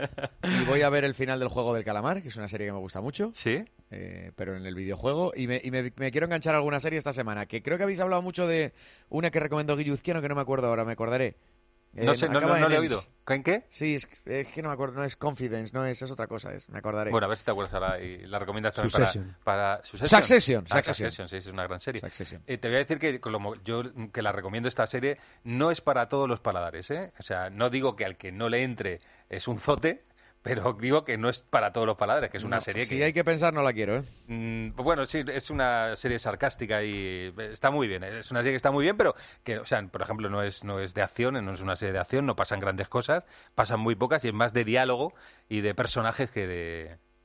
Speaker 22: Y voy a ver el final del Juego del Calamar, que es una serie que me gusta mucho.
Speaker 4: Sí.
Speaker 22: Eh, pero en el videojuego. Y, me, y me, me quiero enganchar a alguna serie esta semana. Que creo que habéis hablado mucho de una que recomendó Guilluzquiano, que no me acuerdo ahora, me acordaré. Eh,
Speaker 4: no sé, no, no, no le he oído. ¿En qué?
Speaker 22: Sí, es, es que no me acuerdo, no es Confidence, no es, es otra cosa, es, me acordaré.
Speaker 4: Bueno, a ver si te acuerdas ahora y la recomiendas también
Speaker 22: Succession.
Speaker 4: para... para Succession.
Speaker 22: Succession.
Speaker 4: Ah,
Speaker 22: Succession.
Speaker 4: Succession, sí, es una gran serie.
Speaker 22: Succession.
Speaker 4: Eh, te voy a decir que como yo que la recomiendo esta serie, no es para todos los paladares, ¿eh? O sea, no digo que al que no le entre es un zote, pero digo que no es para todos los paladares, que es una
Speaker 22: no,
Speaker 4: serie
Speaker 22: si
Speaker 4: que...
Speaker 22: hay que pensar, no la quiero, ¿eh?
Speaker 4: Mm, bueno, sí, es una serie sarcástica y está muy bien. Es una serie que está muy bien, pero que, o sea, por ejemplo, no es no es de acción, no es una serie de acción, no pasan grandes cosas, pasan muy pocas y es más de diálogo y de personajes que de,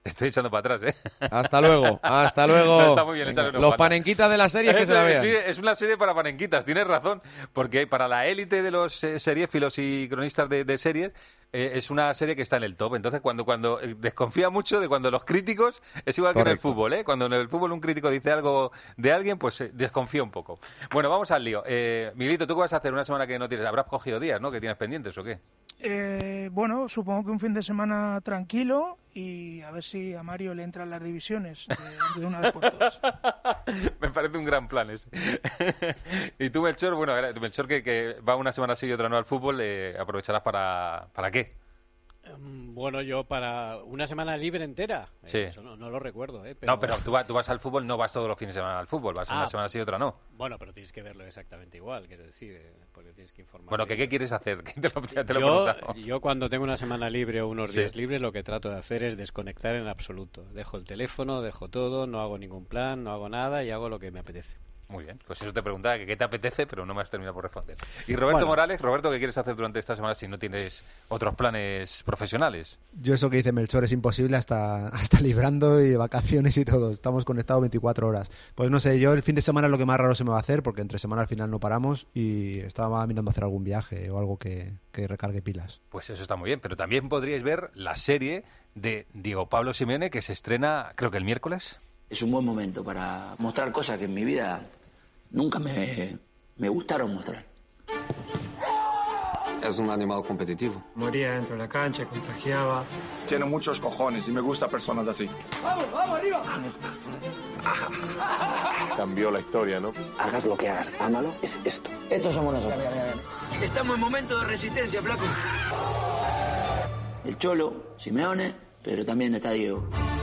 Speaker 4: Te estoy echando para atrás, ¿eh?
Speaker 22: Hasta luego, hasta luego.
Speaker 4: No, está muy bien,
Speaker 22: Venga, los panenquitas de la serie que
Speaker 4: es,
Speaker 22: se la vean.
Speaker 4: Sí, es una serie para panenquitas, tienes razón, porque para la élite de los eh, seriéfilos y cronistas de, de series eh, es una serie que está en el top. Entonces, cuando cuando eh, desconfía mucho de cuando los críticos, es igual Correcto. que en el fútbol, ¿eh? Cuando en el fútbol un crítico dice algo de alguien, pues eh, desconfía un poco. Bueno, vamos al lío. Eh, Miguelito, ¿tú qué vas a hacer una semana que no tienes? Habrás cogido días, ¿no? Que tienes pendientes, ¿o qué?
Speaker 21: Eh, bueno, supongo que un fin de semana tranquilo y a ver si a Mario le entran las divisiones de, de una vez por todas.
Speaker 4: Me parece un gran plan ese. Y tú, Melchor, bueno, Melchor que, que va una semana sí y otra no al fútbol, eh, ¿aprovecharás para, para qué?
Speaker 5: Bueno, yo para una semana libre entera.
Speaker 4: Sí.
Speaker 5: Eso no, no lo recuerdo, ¿eh? Pero...
Speaker 4: No, pero tú, va, tú vas al fútbol, no vas todos los fines de semana al fútbol, vas ah, una semana sí y otra no.
Speaker 5: Bueno, pero tienes que verlo exactamente igual, quiero decir, eh, porque tienes que informar.
Speaker 4: Bueno, ¿qué, ¿qué quieres hacer? Te lo, te lo
Speaker 5: yo, yo cuando tengo una semana libre o unos sí. días libres, lo que trato de hacer es desconectar en absoluto. Dejo el teléfono, dejo todo, no hago ningún plan, no hago nada y hago lo que me apetece.
Speaker 4: Muy bien, pues eso te preguntaba que qué te apetece, pero no me has terminado por responder. Y Roberto bueno. Morales, Roberto, ¿qué quieres hacer durante esta semana si no tienes otros planes profesionales?
Speaker 7: Yo eso que dice Melchor es imposible hasta, hasta librando y vacaciones y todo. Estamos conectados veinticuatro horas. Pues no sé, yo el fin de semana es lo que más raro se me va a hacer, porque entre semana al final no paramos y estaba mirando hacer algún viaje o algo que, que recargue pilas.
Speaker 4: Pues eso está muy bien, pero también podríais ver la serie de Diego Pablo Simeone que se estrena, creo que el miércoles.
Speaker 8: Es un buen momento para mostrar cosas que en mi vida nunca me, me gustaron mostrar.
Speaker 23: Es un animal competitivo.
Speaker 25: Moría dentro de la cancha, contagiaba.
Speaker 26: Tiene muchos cojones y me gusta personas así.
Speaker 8: ¡Vamos, vamos, arriba!
Speaker 26: Cambió la historia, ¿no?
Speaker 8: Hagas lo que hagas, ámalo, es esto. Estos somos nosotros. Mira, mira, mira. Estamos en momento de resistencia, flaco. El Cholo, Simeone, pero también está Diego.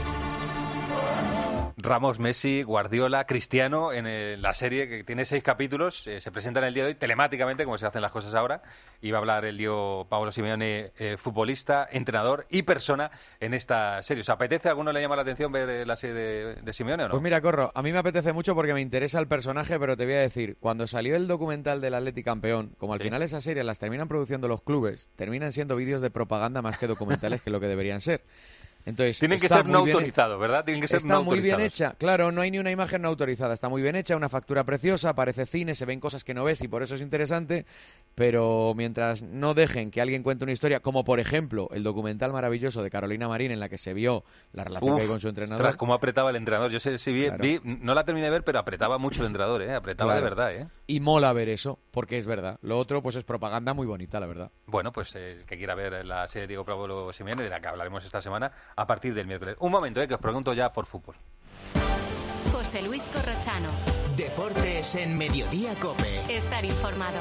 Speaker 4: Ramos, Messi, Guardiola, Cristiano en el, la serie que tiene seis capítulos, eh, se presenta en el día de hoy telemáticamente, como se hacen las cosas ahora, y va a hablar el Diego Pablo Simeone, eh, futbolista, entrenador y persona en esta serie. ¿Os apetece? ¿A alguno le llama la atención ver la serie de, de Simeone o no?
Speaker 22: Pues mira, Corro, a mí me apetece mucho porque me interesa el personaje, pero te voy a decir, cuando salió el documental del Atleti campeón, como al sí. final esas series las terminan produciendo los clubes, terminan siendo vídeos de propaganda más que documentales que lo que deberían ser. Entonces,
Speaker 4: tienen que ser no autorizados, ¿verdad? Tienen que ser
Speaker 22: está
Speaker 4: no
Speaker 22: muy bien hecha, claro, no hay ni una imagen no autorizada, está muy bien hecha, una factura preciosa, parece cine, se ven cosas que no ves y por eso es interesante, pero mientras no dejen que alguien cuente una historia, como por ejemplo el documental maravilloso de Carolina Marín en la que se vio la relación Uf, que hay con su entrenador.
Speaker 4: Ostras, cómo apretaba el entrenador, yo sé si vi, claro. vi, no la terminé de ver, pero apretaba mucho el entrenador, ¿eh? Apretaba claro. de verdad, ¿eh?
Speaker 22: Y mola ver eso, porque es verdad. Lo otro pues es propaganda muy bonita, la verdad.
Speaker 4: Bueno, pues el eh, que quiera ver la serie de Diego Pablo Simeone, de la que hablaremos esta semana, a partir del miércoles. Un momento, eh, que os pregunto ya por fútbol.
Speaker 1: José Luis Corrochano.
Speaker 27: Deportes en Mediodía COPE.
Speaker 1: Estar informado.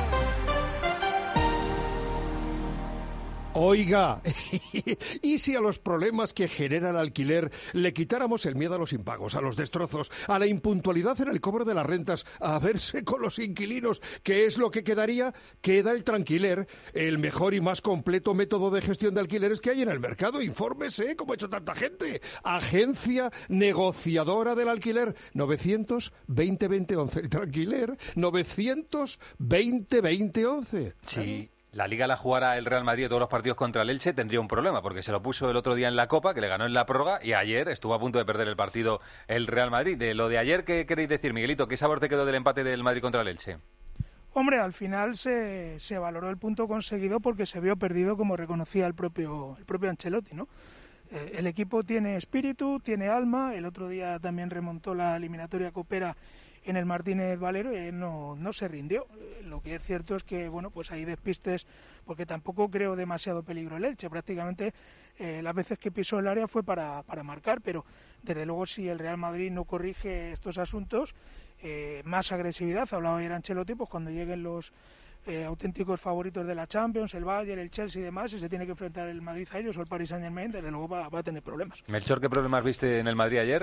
Speaker 2: Oiga, ¿y si a los problemas que genera el alquiler le quitáramos el miedo a los impagos, a los destrozos, a la impuntualidad en el cobro de las rentas, a verse con los inquilinos? ¿Qué es lo que quedaría? Queda el Tranquiler, el mejor y más completo método de gestión de alquileres que hay en el mercado. Infórmese, como ha hecho tanta gente. Agencia negociadora del alquiler, novecientos veinte veinte once. El Tranquiler, novecientos veinte veinte once.
Speaker 4: Sí. La Liga la jugara el Real Madrid todos los partidos contra el Elche, tendría un problema, porque se lo puso el otro día en la Copa, que le ganó en la prórroga, y ayer estuvo a punto de perder el partido el Real Madrid. De lo de ayer, ¿qué queréis decir, Miguelito? ¿Qué sabor te quedó del empate del Madrid contra el Elche?
Speaker 21: Hombre, al final se, se valoró el punto conseguido porque se vio perdido, como reconocía el propio, el propio Ancelotti, ¿no? Eh, el equipo tiene espíritu, tiene alma, el otro día también remontó la eliminatoria copera en el Martínez Valero y no, no se rindió. Lo que es cierto es que, bueno, pues hay despistes, porque tampoco creo demasiado peligro el Elche. Prácticamente eh, las veces que pisó el área fue para, para marcar, pero desde luego si el Real Madrid no corrige estos asuntos, eh, más agresividad, hablaba ayer Ancelotti, pues cuando lleguen los eh, auténticos favoritos de la Champions, el Bayern, el Chelsea y demás, y se tiene que enfrentar el Madrid a ellos o el Paris Saint-Germain, desde luego va, va a tener problemas.
Speaker 4: Melchor, ¿qué problemas viste en el Madrid ayer?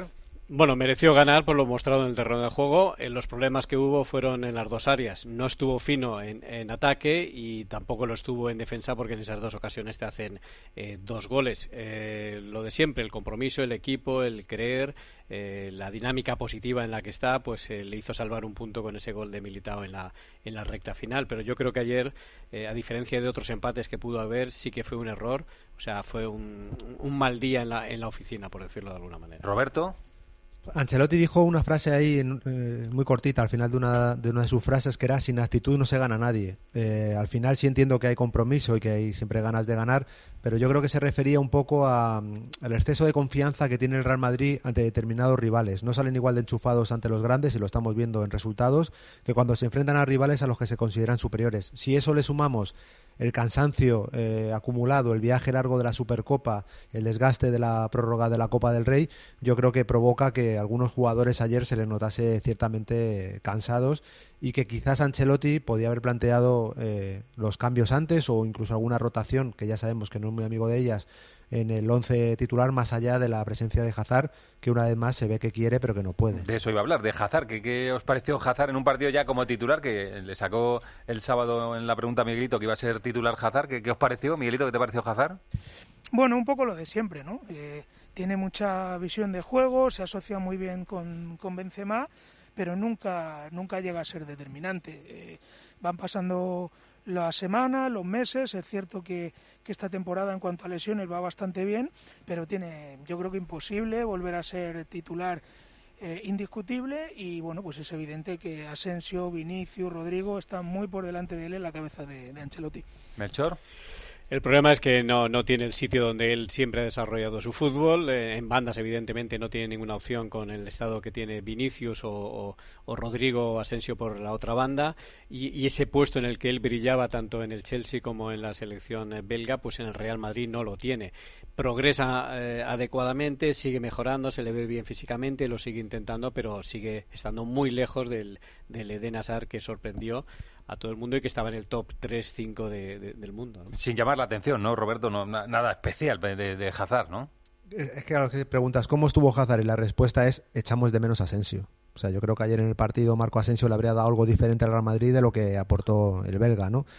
Speaker 5: Bueno, mereció ganar por lo mostrado en el terreno de juego. Eh, los problemas que hubo fueron en las dos áreas. No estuvo fino en, en ataque y tampoco lo estuvo en defensa, porque en esas dos ocasiones te hacen eh, dos goles. Eh, lo de siempre, el compromiso, el equipo, el creer, eh, la dinámica positiva en la que está, pues eh, le hizo salvar un punto con ese gol de Militao en la, en la recta final. Pero yo creo que ayer, eh, a diferencia de otros empates que pudo haber, sí que fue un error. O sea, fue un, un mal día en la, en la oficina, por decirlo de alguna manera.
Speaker 4: Roberto.
Speaker 7: Ancelotti dijo una frase ahí eh, muy cortita al final de una, de una de sus frases, que era: sin actitud no se gana nadie. Eh, al final sí entiendo que hay compromiso y que hay siempre ganas de ganar, pero yo creo que se refería un poco a, al exceso de confianza que tiene el Real Madrid ante determinados rivales. No salen igual de enchufados ante los grandes, y lo estamos viendo en resultados, que cuando se enfrentan a rivales a los que se consideran superiores. Si eso le sumamos el cansancio eh, acumulado, el viaje largo de la Supercopa, el desgaste de la prórroga de la Copa del Rey, yo creo que provoca que a algunos jugadores ayer se les notase ciertamente cansados, y que quizás Ancelotti podía haber planteado eh, los cambios antes, o incluso alguna rotación, que ya sabemos que no es muy amigo de ellas, en el once titular, más allá de la presencia de Hazard, que una vez más se ve que quiere pero que no puede.
Speaker 4: De eso iba a hablar, de Hazard. ¿Qué, qué os pareció Hazard en un partido ya como titular, que le sacó el sábado en la pregunta a Miguelito que iba a ser titular Hazard? ¿Qué, qué os pareció, Miguelito? ¿Qué te pareció Hazard?
Speaker 21: Bueno, un poco lo de siempre, ¿no? Eh, tiene mucha visión de juego, se asocia muy bien con, con Benzema, pero nunca, nunca llega a ser determinante. Eh, van pasando la semana, los meses. Es cierto que, que esta temporada en cuanto a lesiones va bastante bien, pero tiene, yo creo que imposible volver a ser titular eh, indiscutible, y bueno, pues es evidente que Asensio, Vinicius, Rodrigo están muy por delante de él en la cabeza de, de Ancelotti.
Speaker 4: Melchor.
Speaker 5: El problema es que no, no tiene el sitio donde él siempre ha desarrollado su fútbol. Eh, en bandas, evidentemente, no tiene ninguna opción con el estado que tiene Vinicius o, o, o Rodrigo o Asensio por la otra banda. Y, y ese puesto en el que él brillaba tanto en el Chelsea como en la selección belga, pues en el Real Madrid no lo tiene. Progresa eh, adecuadamente, sigue mejorando, se le ve bien físicamente, lo sigue intentando, pero sigue estando muy lejos del, del Eden Hazard, que sorprendió a todo el mundo y que estaba en el top tres cinco de, de, del mundo, ¿no?
Speaker 4: Sin llamar la atención, ¿no, Roberto? No, na, nada especial de, de Hazard, ¿no?
Speaker 7: Es que a lo que preguntas, ¿cómo estuvo Hazard? Y la respuesta es: echamos de menos a Asensio. O sea, yo creo que ayer en el partido Marco Asensio le habría dado algo diferente al Real Madrid de lo que aportó el belga, ¿no?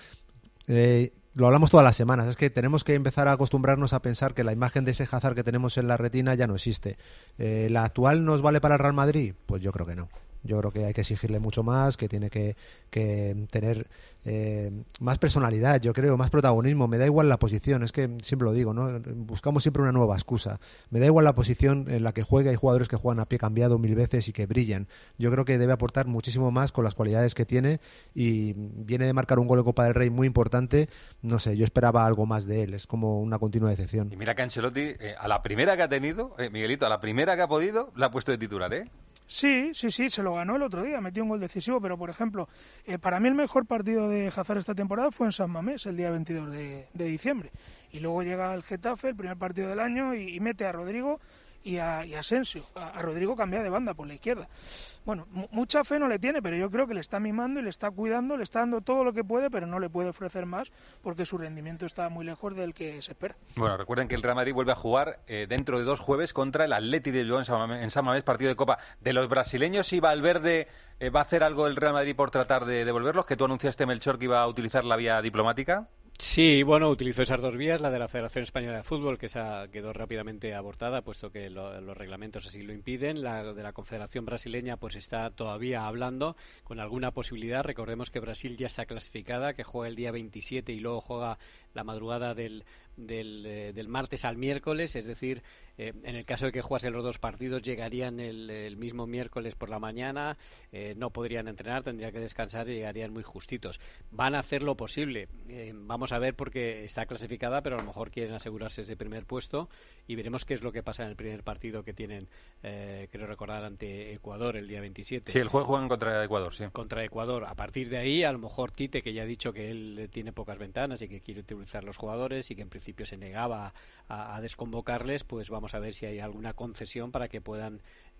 Speaker 7: Eh, lo hablamos todas las semanas, es que tenemos que empezar a acostumbrarnos a pensar que la imagen de ese Hazard que tenemos en la retina ya no existe. Eh, ¿La actual nos vale para el Real Madrid? Pues yo creo que no. Yo creo que hay que exigirle mucho más, que tiene que, que tener eh, más personalidad, yo creo, más protagonismo. Me da igual la posición, es que siempre lo digo, ¿no? Buscamos siempre una nueva excusa. Me da igual la posición en la que juega, hay jugadores que juegan a pie cambiado mil veces y que brillan. Yo creo que debe aportar muchísimo más con las cualidades que tiene, y viene de marcar un gol de Copa del Rey muy importante. No sé, yo esperaba algo más de él, es como una continua decepción.
Speaker 4: Y mira que Ancelotti, eh, a la primera que ha tenido, eh, Miguelito, a la primera que ha podido, la ha puesto de titular, ¿eh?
Speaker 21: Sí, sí, sí, se lo ganó el otro día, metió un gol decisivo, pero por ejemplo, eh, para mí el mejor partido de Hazard esta temporada fue en San Mamés, el día veintidós de, de diciembre. Y luego llega al Getafe, el primer partido del año, y, y mete a Rodrigo y a, y a Asensio. A, a Rodrigo cambia de banda por la izquierda. Bueno, m- mucha fe no le tiene, pero yo creo que le está mimando y le está cuidando, le está dando todo lo que puede, pero no le puede ofrecer más porque su rendimiento está muy lejos del que se espera.
Speaker 4: Bueno, recuerden que el Real Madrid vuelve a jugar eh, dentro de dos jueves contra el Atleti de Bilbao en San Mamés, en San Mamés, partido de Copa. De los brasileños, y Valverde eh, va a hacer algo el Real Madrid por tratar de devolverlos, que tú anunciaste, Melchor, que iba a utilizar la vía diplomática.
Speaker 5: Sí, bueno, utilizó esas dos vías, la de la Federación Española de Fútbol, que esa quedó rápidamente abortada, puesto que lo, los reglamentos así lo impiden. La de la Confederación Brasileña pues está todavía hablando con alguna posibilidad. Recordemos que Brasil ya está clasificada, que juega el día veintisiete y luego juega la madrugada del, del, eh, del martes al miércoles, es decir, eh, en el caso de que jugasen los dos partidos llegarían el, el mismo miércoles por la mañana, eh, no podrían entrenar, tendrían que descansar y llegarían muy justitos. Van a hacer lo posible, eh, vamos a ver, porque está clasificada, pero a lo mejor quieren asegurarse ese primer puesto y veremos qué es lo que pasa en el primer partido que tienen, eh, quiero recordar, ante Ecuador el día veintisiete.
Speaker 4: Sí, el juego juegan contra Ecuador, sí.
Speaker 5: Contra Ecuador. A partir de ahí, a lo mejor Tite, que ya ha dicho que él tiene pocas ventanas y que quiere utilizar los jugadores y que en principio se negaba a, a desconvocarles, pues vamos a ver si hay alguna concesión para que puedan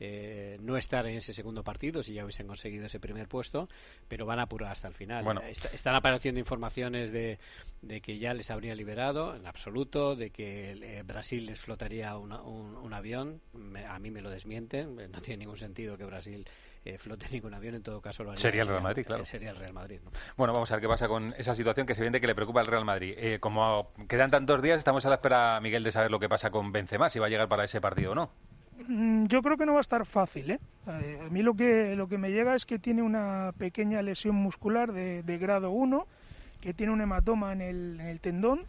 Speaker 5: eh, no estar en ese segundo partido si ya hubiesen conseguido ese primer puesto, pero van a apurar hasta el final.
Speaker 4: Bueno.
Speaker 5: Est- están apareciendo informaciones de, de que ya les habría liberado, en absoluto, de que eh, Brasil les flotaría una, un, un avión. Me, a mí me lo desmienten, no tiene ningún sentido que Brasil eh, flote ningún avión, en todo caso lo haría,
Speaker 4: Sería el Real Madrid, claro.
Speaker 5: eh, sería el Real Madrid, ¿no?
Speaker 4: Bueno, vamos a ver qué pasa con esa situación que se ve que le preocupa al Real Madrid. Eh, como quedan tantos días, estamos a la espera, Miguel, de saber lo que pasa con Benzema, si va a llegar para ese partido o no.
Speaker 21: Yo creo que no va a estar fácil, ¿eh? A mí lo que, lo que me llega es que tiene una pequeña lesión muscular de, de grado uno, que tiene un hematoma en el, en el tendón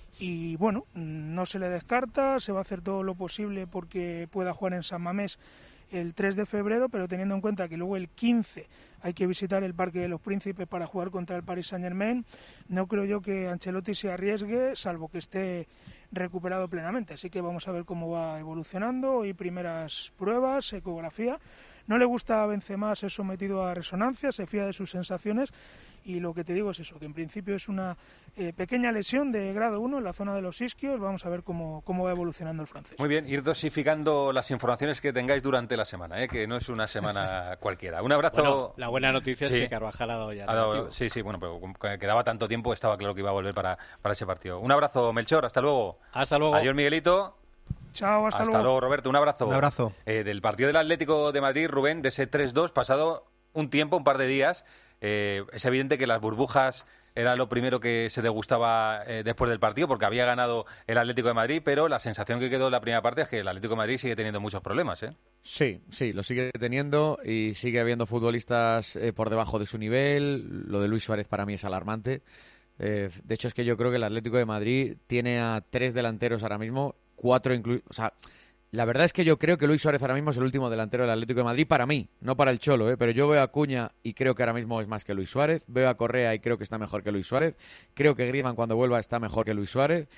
Speaker 21: y, bueno, no se le descarta, se va a hacer todo lo posible porque pueda jugar en San Mamés el tres de febrero, pero teniendo en cuenta que luego el quince hay que visitar el Parque de los Príncipes para jugar contra el Paris Saint-Germain, no creo yo que Ancelotti se arriesgue, salvo que esté recuperado plenamente. Así que vamos a ver cómo va evolucionando. Hoy primeras pruebas, ecografía. No le gusta a Benzema ser sometido a resonancia, se fía de sus sensaciones y lo que te digo es eso, que en principio es una eh, pequeña lesión de grado uno en la zona de los isquios. Vamos a ver cómo, cómo va evolucionando el francés.
Speaker 4: Muy bien, ir dosificando las informaciones que tengáis durante la semana, ¿eh? Que no es una semana cualquiera. Un abrazo.
Speaker 5: Bueno, la buena noticia
Speaker 4: Sí.
Speaker 5: es que Carvajal ha dado ya
Speaker 4: Ha dado-
Speaker 5: negativo.
Speaker 4: sí, sí, bueno, pero como quedaba tanto tiempo, estaba claro que iba a volver para, para ese partido. Un abrazo, Melchor, hasta luego.
Speaker 5: Hasta luego.
Speaker 4: Adiós, Miguelito.
Speaker 21: Chao, hasta,
Speaker 4: Hasta luego, Roberto. Un abrazo.
Speaker 7: Un abrazo.
Speaker 4: Eh, del partido del Atlético de Madrid, Rubén, de ese tres dos, pasado un tiempo, un par de días, eh, es evidente que las burbujas era lo primero que se degustaba eh, después del partido, porque había ganado el Atlético de Madrid, pero la sensación que quedó en la primera parte es que el Atlético de Madrid sigue teniendo muchos problemas, ¿eh?
Speaker 22: Sí, sí, lo sigue teniendo y sigue habiendo futbolistas eh, por debajo de su nivel. Lo de Luis Suárez para mí es alarmante. Eh, de hecho, es que yo creo que el Atlético de Madrid tiene a tres delanteros ahora mismo, cuatro incluso. O sea, la verdad es que yo creo que Luis Suárez ahora mismo es el último delantero del Atlético de Madrid para mí, no para el Cholo, ¿eh? Pero yo veo a Acuña y creo que ahora mismo es más que Luis Suárez. Veo a Correa y creo que está mejor que Luis Suárez. Creo que Griezmann cuando vuelva está mejor que Luis Suárez.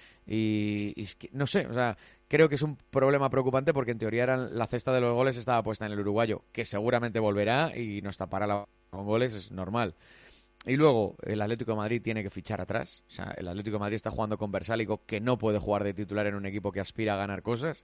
Speaker 22: Y, y es que, no sé, o sea, creo que es un problema preocupante porque en teoría eran, la cesta de los goles estaba puesta en el uruguayo, que seguramente volverá y nos tapará la con goles, es normal. Y luego, el Atlético de Madrid tiene que fichar atrás. O sea, el Atlético de Madrid está jugando con Versálico, que no puede jugar de titular en un equipo que aspira a ganar cosas.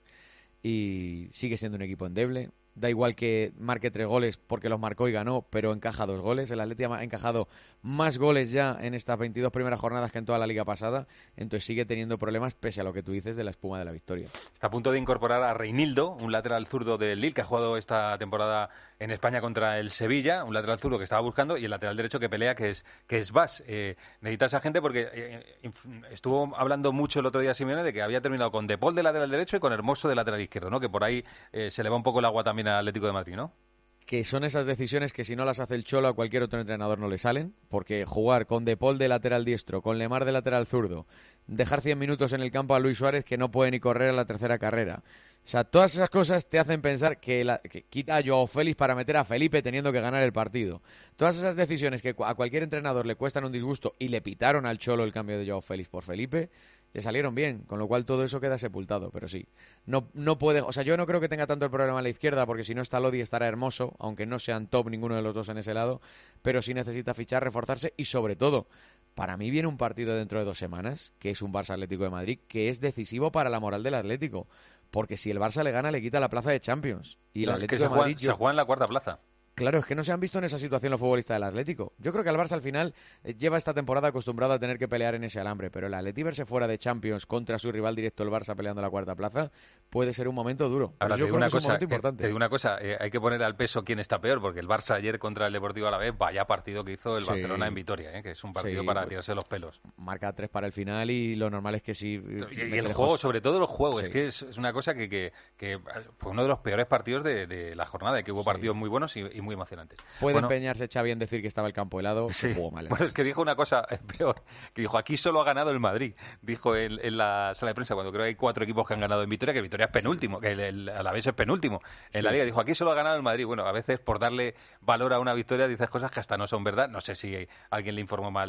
Speaker 22: Y sigue siendo un equipo endeble. Da igual que marque tres goles porque los marcó y ganó, pero encaja dos goles. El Atlético ha encajado más goles ya en estas veintidós primeras jornadas que en toda la liga pasada. Entonces sigue teniendo problemas pese a lo que tú dices de la espuma de la victoria.
Speaker 4: Está a punto de incorporar a Reinildo, un lateral zurdo del Lille que ha jugado esta temporada en España contra el Sevilla, un lateral zurdo que estaba buscando, y el lateral derecho que pelea, que es que es Bas. Eh, necesita esa gente porque eh, inf- estuvo hablando mucho el otro día Simeone de que había terminado con De Paul de lateral derecho y con Hermoso de lateral izquierdo, ¿no? Que por ahí eh, se le va un poco el agua también al Atlético de Madrid, ¿no?
Speaker 22: Que son esas decisiones que si no las hace el Cholo a cualquier otro entrenador no le salen, porque jugar con De Paul de lateral diestro, con Lemar de lateral zurdo, dejar cien minutos en el campo a Luis Suárez que no puede ni correr a la tercera carrera. O sea, todas esas cosas te hacen pensar que, la, que quita a Joao Félix para meter a Felipe teniendo que ganar el partido. Todas esas decisiones que a cualquier entrenador le cuestan un disgusto y le pitaron al Cholo el cambio de Joao Félix por Felipe, le salieron bien, con lo cual todo eso queda sepultado, pero sí. No, no puede, o sea, yo no creo que tenga tanto el problema a la izquierda, porque si no está Lodi estará Hermoso, aunque no sean top ninguno de los dos en ese lado, pero sí necesita fichar, reforzarse y sobre todo, para mí viene un partido dentro de dos semanas, que es un Barça Atlético de Madrid, que es decisivo para la moral del Atlético, porque si el Barça le gana le quita la plaza de Champions. Y el
Speaker 4: No,
Speaker 22: Atlético
Speaker 4: que se,
Speaker 22: de Madrid,
Speaker 4: juega,
Speaker 22: yo-
Speaker 4: se juega en la cuarta plaza.
Speaker 22: Claro, es que no se han visto en esa situación los futbolistas del Atlético. Yo creo que el Barça al final eh, lleva esta temporada acostumbrado a tener que pelear en ese alambre, pero el Atleti verse fuera de Champions contra su rival directo el Barça peleando la cuarta plaza puede ser un momento duro.
Speaker 4: Ahora,
Speaker 22: Pero
Speaker 4: te
Speaker 22: yo
Speaker 4: digo
Speaker 22: creo
Speaker 4: una
Speaker 22: que es un
Speaker 4: cosa,
Speaker 22: momento
Speaker 4: eh,
Speaker 22: importante.
Speaker 4: te digo una cosa, eh, hay que poner al peso quién está peor, porque el Barça ayer contra el Deportivo Alavés, vaya partido que hizo el
Speaker 22: Sí.
Speaker 4: Barcelona en Vitoria, eh, que es un partido
Speaker 22: Sí,
Speaker 4: para
Speaker 22: pues,
Speaker 4: tirarse los pelos.
Speaker 22: Marca tres para el final y lo normal es que sí.
Speaker 4: Y, y el juego, sobre todo los juegos,
Speaker 22: Sí.
Speaker 4: es que es, es una cosa que, que, que fue uno de los peores partidos de, de la jornada, y que hubo partidos muy buenos y, y muy emocionantes.
Speaker 22: Puede
Speaker 4: Bueno,
Speaker 22: empeñarse Xavi en decir que estaba el campo helado,
Speaker 4: Sí.
Speaker 22: que jugó mal.
Speaker 4: Bueno, es que dijo una cosa eh, peor, que dijo, aquí solo ha ganado el Madrid, dijo en, en la sala de prensa, cuando creo que hay cuatro equipos que han ganado en Vitoria, que Vitoria es penúltimo, que el, el Alavés es penúltimo en
Speaker 22: Sí,
Speaker 4: la Liga,
Speaker 22: sí.
Speaker 4: dijo, aquí solo ha ganado el Madrid. Bueno, a veces por darle valor a una victoria dices cosas que hasta no son verdad, no sé si alguien le informó mal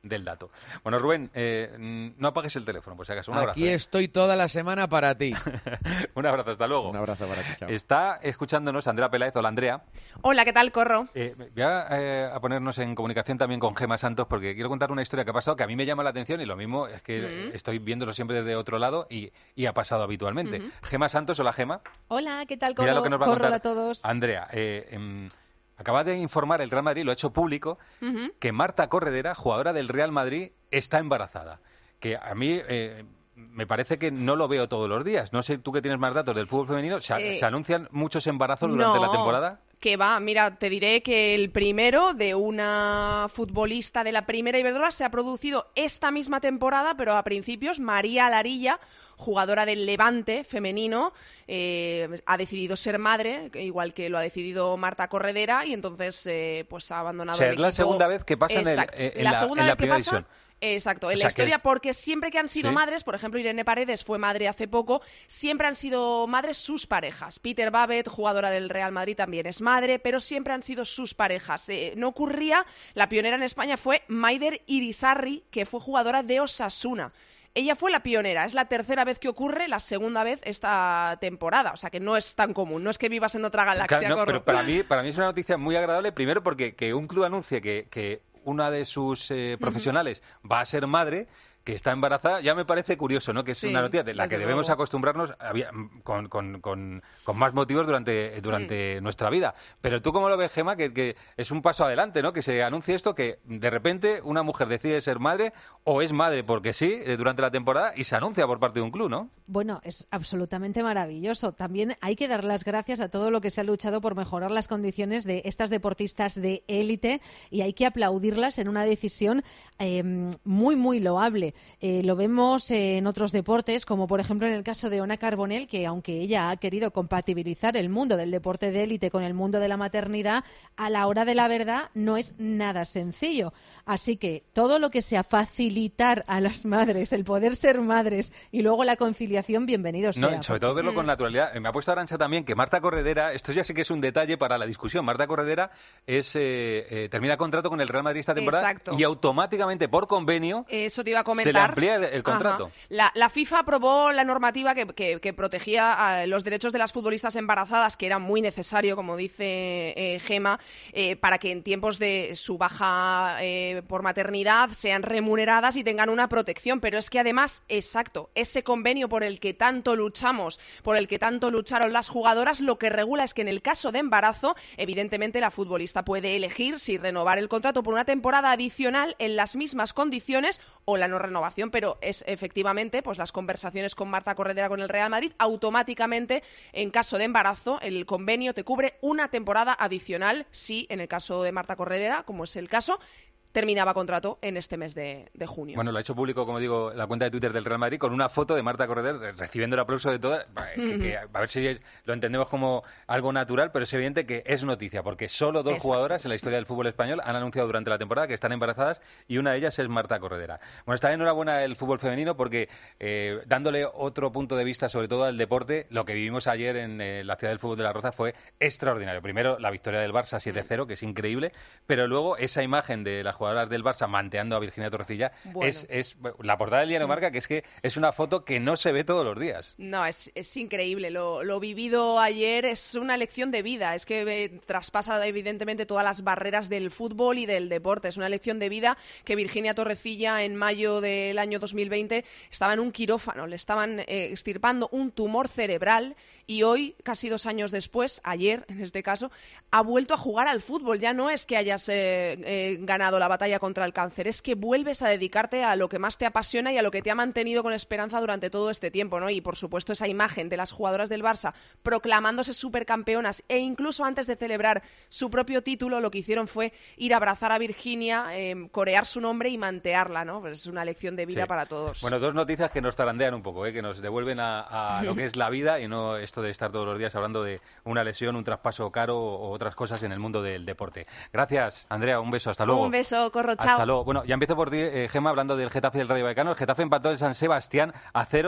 Speaker 4: del dato. Bueno, Rubén, eh, no apagues el teléfono, por si acaso. Un abrazo.
Speaker 22: Aquí estoy toda la semana para ti.
Speaker 4: Un abrazo, hasta luego.
Speaker 22: Un abrazo para ti, chao.
Speaker 4: Está escuchándonos Andrea Peláez. Hola, Andrea.
Speaker 9: Hola, ¿qué tal, Corro?
Speaker 4: Eh, voy a, eh, a ponernos en comunicación también con Gemma Santos, porque quiero contar una historia que ha pasado que a mí me llama la atención, y lo mismo es que uh-huh. estoy viéndolo siempre desde otro lado y, y ha pasado habitualmente. Uh-huh. Gemma Santos, hola, Gemma.
Speaker 10: Hola, ¿qué tal, Corro?
Speaker 4: Mira lo que nos va a contar
Speaker 10: a todos.
Speaker 4: Andrea. Eh, eh, acaba de informar el Real Madrid, lo ha hecho público, uh-huh. que Marta Corredera, jugadora del Real Madrid, está embarazada. Que a mí... Eh, me parece que no lo veo todos los días. No sé, tú que tienes más datos del fútbol femenino, ¿se, eh, ¿se anuncian muchos embarazos durante
Speaker 9: no,
Speaker 4: la temporada?
Speaker 9: Que va, mira, te diré que el primero de una futbolista de la Primera Iberdrola se ha producido esta misma temporada, pero a principios, María Larilla, jugadora del Levante femenino, eh, ha decidido ser madre, igual que lo ha decidido Marta Corredera, y entonces eh, pues ha abandonado
Speaker 4: o sea,
Speaker 9: el equipo.
Speaker 4: Es la segunda vez que pasa en, el, eh, en la, la, segunda en la vez primera división.
Speaker 9: Exacto, en
Speaker 4: o sea,
Speaker 9: la historia,
Speaker 4: es...
Speaker 9: porque siempre que han sido ¿Sí? madres, por ejemplo, Irene Paredes fue madre hace poco, siempre han sido madres sus parejas. Peter Babet, jugadora del Real Madrid, también es madre, pero siempre han sido sus parejas. Eh, no ocurría, la pionera en España fue Maider Irisarri, que fue jugadora de Osasuna. Ella fue la pionera, es la tercera vez que ocurre, la segunda vez esta temporada, o sea que no es tan común, no es que vivas en otra galaxia.
Speaker 4: Claro, no, pero para mí, para mí es una noticia muy agradable, primero porque que un club anuncie que... que una de sus eh, profesionales uh-huh. va a ser madre, que está embarazada, ya me parece curioso, ¿no? Que es sí, una noticia de la que debemos luego. acostumbrarnos había, con, con, con, con más motivos durante, durante mm. nuestra vida. Pero tú, ¿cómo lo ves, Gemma? Que, que es un paso adelante, ¿no? Que se anuncie esto, que de repente una mujer decide ser madre, o es madre porque sí, durante la temporada, y se anuncia por parte de un club, ¿no?
Speaker 10: Bueno, es absolutamente maravilloso. También hay que dar las gracias a todo lo que se ha luchado por mejorar las condiciones de estas deportistas de élite, y hay que aplaudirlas en una decisión eh, muy, muy loable. Eh, lo vemos eh, en otros deportes, como por ejemplo en el caso de Ona Carbonell, que aunque ella ha querido compatibilizar el mundo del deporte de élite con el mundo de la maternidad, a la hora de la verdad no es nada sencillo. Así que todo lo que sea facilitar a las madres el poder ser madres y luego la conciliación, bienvenido sea.
Speaker 4: No, sobre todo verlo con naturalidad. Me ha puesto Arantxa también que Marta Corredera, esto ya sí que es un detalle para la discusión, Marta Corredera es eh, eh, termina contrato con el Real Madrid esta temporada. Exacto. Y automáticamente por convenio
Speaker 9: Eso te iba a comentar.
Speaker 4: se le amplía el, el contrato.
Speaker 9: La, la FIFA aprobó la normativa que, que, que protegía a los derechos de las futbolistas embarazadas, que era muy necesario, como dice eh, Gemma, eh, para que en tiempos de su baja eh, por maternidad sean remuneradas y tengan una protección. Pero es que además, exacto, ese convenio por el que tanto luchamos, por el que tanto lucharon las jugadoras, lo que regula es que en el caso de embarazo, evidentemente la futbolista puede elegir si renovar el contrato por una temporada adicional en las mismas condiciones o la no renovación, pero es efectivamente pues las conversaciones con Marta Corredera con el Real Madrid, automáticamente en caso de embarazo el convenio te cubre una temporada adicional si en el caso de Marta Corredera, como es el caso, terminaba contrato en este mes de, de junio.
Speaker 4: Bueno, lo ha hecho público, como digo, la cuenta de Twitter del Real Madrid con una foto de Marta Corredera recibiendo el aplauso de todas, que, uh-huh. que, a ver si es, lo entendemos como algo natural, pero es evidente que es noticia, porque solo dos Exacto. jugadoras en la historia del fútbol español han anunciado durante la temporada que están embarazadas y una de ellas es Marta Corredera. Bueno, está enhorabuena el fútbol femenino porque eh, dándole otro punto de vista sobre todo al deporte, lo que vivimos ayer en eh, la ciudad del fútbol de La Roza fue extraordinario. Primero, la victoria del Barça siete cero, que es increíble, pero luego esa imagen de las jugadoras del Barça manteando a Virginia Torrecilla, bueno. es, es la portada del diario Marca, que es que es una foto que no se ve todos los días.
Speaker 9: No, es, es increíble. Lo, lo vivido ayer es una lección de vida. Es que eh, traspasa evidentemente todas las barreras del fútbol y del deporte. Es una lección de vida que Virginia Torrecilla en mayo del año dos mil veinte estaba en un quirófano. Le estaban eh, extirpando un tumor cerebral y hoy, casi dos años después, ayer en este caso, ha vuelto a jugar al fútbol. Ya no es que hayas eh, eh, ganado la batalla contra el cáncer, es que vuelves a dedicarte a lo que más te apasiona y a lo que te ha mantenido con esperanza durante todo este tiempo, ¿no? Y por supuesto esa imagen de las jugadoras del Barça proclamándose supercampeonas e incluso antes de celebrar su propio título lo que hicieron fue ir a abrazar a Virginia, eh, corear su nombre y mantearla, ¿no? Pues es una lección de vida sí. para todos.
Speaker 4: Bueno, dos noticias que nos tarandean un poco, ¿eh? Que nos devuelven a, a lo que es la vida y no esto de estar todos los días hablando de una lesión, un traspaso caro o otras cosas en el mundo del deporte. Gracias, Andrea, un beso, hasta luego.
Speaker 9: Un beso, Corro, chao.
Speaker 4: Hasta luego. Bueno, ya empiezo por ti, eh, Gemma, hablando del Getafe y el Rayo Vallecano. El Getafe empató en San Sebastián a cero.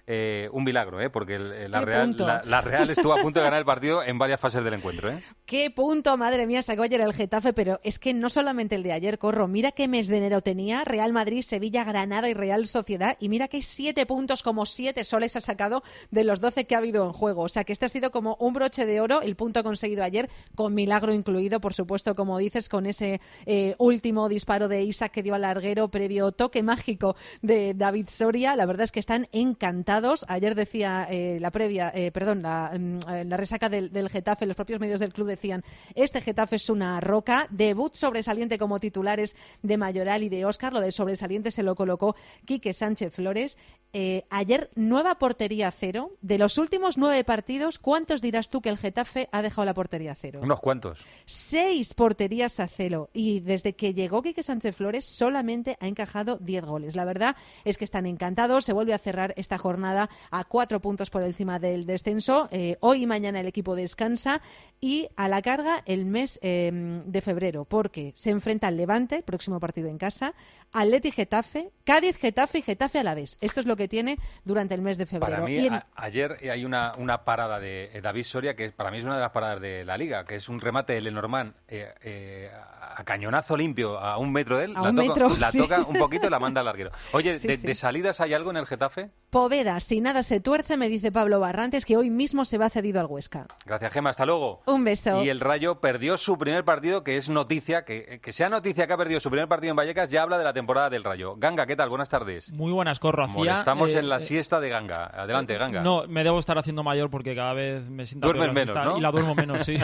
Speaker 4: eh, un milagro, ¿eh? Porque el, la, Real, la, la Real estuvo a punto de ganar el partido en varias fases del encuentro, ¿eh?
Speaker 10: Qué punto, madre mía, sacó ayer el Getafe, pero es que no solamente el de ayer, Corro, mira qué mes de enero tenía, Real Madrid, Sevilla, Granada y Real Sociedad, y mira qué siete puntos, como siete soles ha sacado de los doce que ha habido en juego. O sea que este ha sido como un broche de oro, el punto conseguido ayer, con milagro incluido, por supuesto, como dices, con ese eh, último disparo de Isaac que dio al larguero, previo toque mágico de David Soria. La verdad es que están encantados. Ayer decía eh, la previa, eh, perdón, la, la resaca del, del Getafe, los propios medios del club decían, este Getafe es una roca, debut sobresaliente como titulares de Mayoral y de Óscar, lo del sobresaliente se lo colocó Quique Sánchez Flores. Eh, ayer nueva portería cero. De los últimos nueve partidos, ¿cuántos dirás tú que el Getafe ha dejado la portería cero?
Speaker 4: Unos cuantos.
Speaker 10: Seis porterías a cero. Y desde que llegó Quique Sánchez Flores solamente ha encajado diez goles. La verdad es que están encantados. Se vuelve a cerrar esta jornada a cuatro puntos por encima del descenso. Eh, hoy y mañana el equipo descansa y a la carga el mes eh, de febrero, porque se enfrenta al Levante, próximo partido en casa, Atleti Getafe, Cádiz Getafe y Getafe Alavés. Esto es lo que tiene durante el mes de febrero.
Speaker 4: Para mí,
Speaker 10: en...
Speaker 4: a, ayer hay una, una parada de David Soria que para mí es una de las paradas de la Liga, que es un remate de Lenormand eh, eh, a cañonazo limpio a un metro de él,
Speaker 10: a
Speaker 4: la,
Speaker 10: un
Speaker 4: toca,
Speaker 10: metro,
Speaker 4: la
Speaker 10: sí.
Speaker 4: toca un poquito y la manda al larguero. Oye,
Speaker 10: sí,
Speaker 4: de,
Speaker 10: sí.
Speaker 4: ¿de salidas hay algo en el Getafe?
Speaker 10: Poveda, si nada se tuerce, me dice Pablo Barrantes, que hoy mismo se va cedido al Huesca.
Speaker 4: Gracias, Gemma, hasta luego.
Speaker 10: Un beso.
Speaker 4: Y el Rayo perdió su primer partido, que es noticia, que, que sea noticia que ha perdido su primer partido en Vallecas, ya habla de la temporada del Rayo. Ganga, ¿qué tal? Buenas tardes.
Speaker 3: Muy buenas, Corro. Hacía,
Speaker 4: Estamos
Speaker 3: eh,
Speaker 4: en la
Speaker 3: eh,
Speaker 4: siesta de Ganga. Adelante, Ganga.
Speaker 3: No, me debo estar haciendo mayor porque cada vez me siento
Speaker 4: Duermes menos, ¿no?
Speaker 3: Y la duermo menos, sí.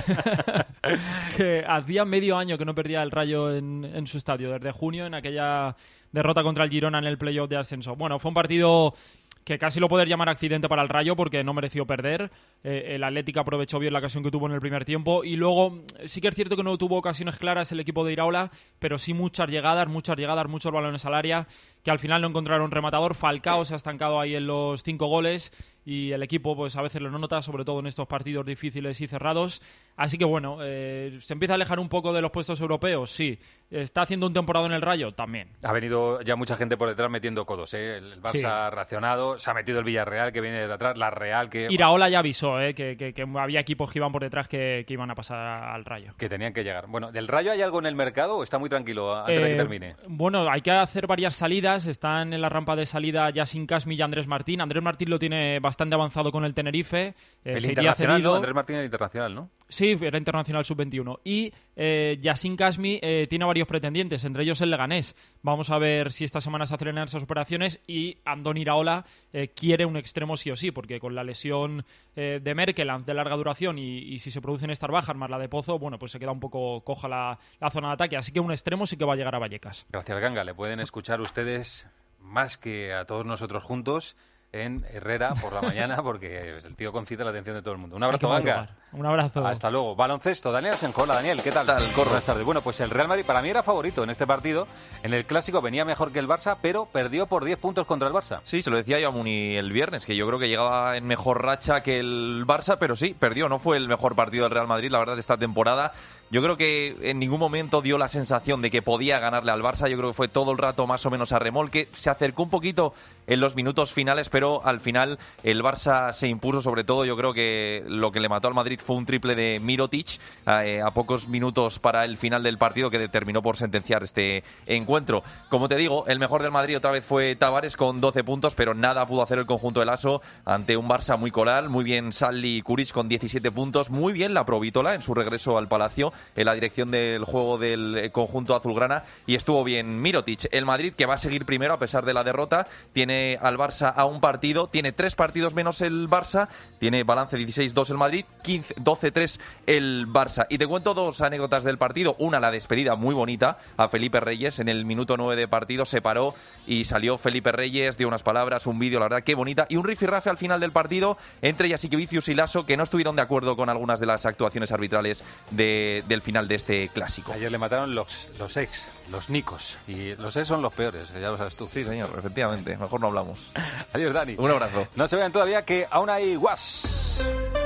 Speaker 3: Que hacía medio año que no perdía el Rayo en, en su estadio, desde junio, en aquella derrota contra el Girona en el playoff de ascenso. Bueno, fue un partido que casi lo poder llamar accidente para el Rayo porque no mereció perder. Eh, el Atlético aprovechó bien la ocasión que tuvo en el primer tiempo y luego sí que es cierto que no tuvo ocasiones claras el equipo de Iraola, pero sí muchas llegadas, muchas llegadas, muchos balones al área que al final no encontraron rematador. Falcao se ha estancado ahí en los cinco goles y el equipo pues a veces lo nota, sobre todo en estos partidos difíciles y cerrados. Así que bueno, eh, ¿se empieza a alejar un poco de los puestos europeos? Sí. ¿Está haciendo un temporada en el Rayo? También.
Speaker 4: Ha venido ya mucha gente por detrás metiendo codos, ¿eh? El Barça
Speaker 3: Sí.
Speaker 4: reaccionado, se ha metido el Villarreal que viene de atrás, la Real que...
Speaker 3: Iraola ya avisó ¿eh? que, que, que había equipos que iban por detrás que, que iban a pasar al Rayo.
Speaker 4: Que tenían que llegar. Bueno, ¿del Rayo hay algo en el mercado o está muy tranquilo antes de que
Speaker 3: Eh,
Speaker 4: termine?
Speaker 3: Bueno, hay que hacer varias salidas. Están en la rampa de salida Yassin Kasmi y Andrés Martín. Andrés Martín lo tiene bastante avanzado con el Tenerife. Eh,
Speaker 4: el
Speaker 3: sería
Speaker 4: internacional,
Speaker 3: cedido.
Speaker 4: ¿no? Andrés Martín era internacional, ¿no?
Speaker 3: Sí, era internacional sub veintiuno. Y eh, Yassin Kasmi eh, tiene varios pretendientes, entre ellos el Leganés. Vamos a ver si esta semana se aceleran esas operaciones y Andón Iraola eh, quiere un extremo sí o sí, porque con la lesión eh, de Merkel de larga duración y, y si se producen estas bajas más la de Pozo, bueno, pues se queda un poco coja la, la zona de ataque. Así que un extremo sí que va a llegar a Vallecas.
Speaker 4: Gracias, Ganga. Le pueden escuchar ustedes más que a todos nosotros juntos en Herrera por la mañana, porque el tío concita la atención de todo el mundo. Un abrazo, Ganga.
Speaker 3: Un abrazo.
Speaker 4: Hasta luego. Baloncesto, Daniel Asenjola. Daniel, ¿qué tal? tal Buenas tardes. Bueno, pues el Real Madrid para mí era favorito en este partido. En el Clásico venía mejor que el Barça, pero perdió por diez puntos contra el Barça.
Speaker 14: Sí, se lo decía yo a Muni el viernes, que yo creo que llegaba en mejor racha que el Barça, pero sí, perdió. No fue el mejor partido del Real Madrid, la verdad, de esta temporada. Yo creo que en ningún momento dio la sensación de que podía ganarle al Barça. Yo creo que fue todo el rato más o menos a remolque. Se acercó un poquito en los minutos finales, pero al final el Barça se impuso. Sobre todo, yo creo que lo que le mató al Madrid fue un triple de Mirotic eh, a pocos minutos para el final del partido, que determinó por sentenciar este encuentro. Como te digo, el mejor del Madrid otra vez fue Tavares con doce puntos, pero nada pudo hacer el conjunto del Aso ante un Barça muy coral. Muy bien Salli Kuric con diecisiete puntos. Muy bien la Provítola en su regreso al Palacio, en la dirección del juego del conjunto azulgrana, y estuvo bien Mirotic. El Madrid, que va a seguir primero a pesar de la derrota, tiene al Barça a un partido, tiene tres partidos menos el Barça, tiene balance dieciséis dos el Madrid, quince, doce tres el Barça. Y te cuento dos anécdotas del partido. Una, la despedida muy bonita a Felipe Reyes en el minuto nueve de partido, se paró y salió Felipe Reyes, dio unas palabras, un vídeo, la verdad, qué bonita, y un rifirrafe al final del partido entre Jasikevicius y Lasso, que no estuvieron de acuerdo con algunas de las actuaciones arbitrales de, del final de este clásico.
Speaker 4: Ayer le mataron los, los ex, los nicos, y los ex son los peores, ya lo sabes tú.
Speaker 14: Sí, señor, efectivamente, mejor no hablamos.
Speaker 4: Adiós, Dani.
Speaker 14: Un abrazo.
Speaker 4: No se vean todavía que aún hay guas.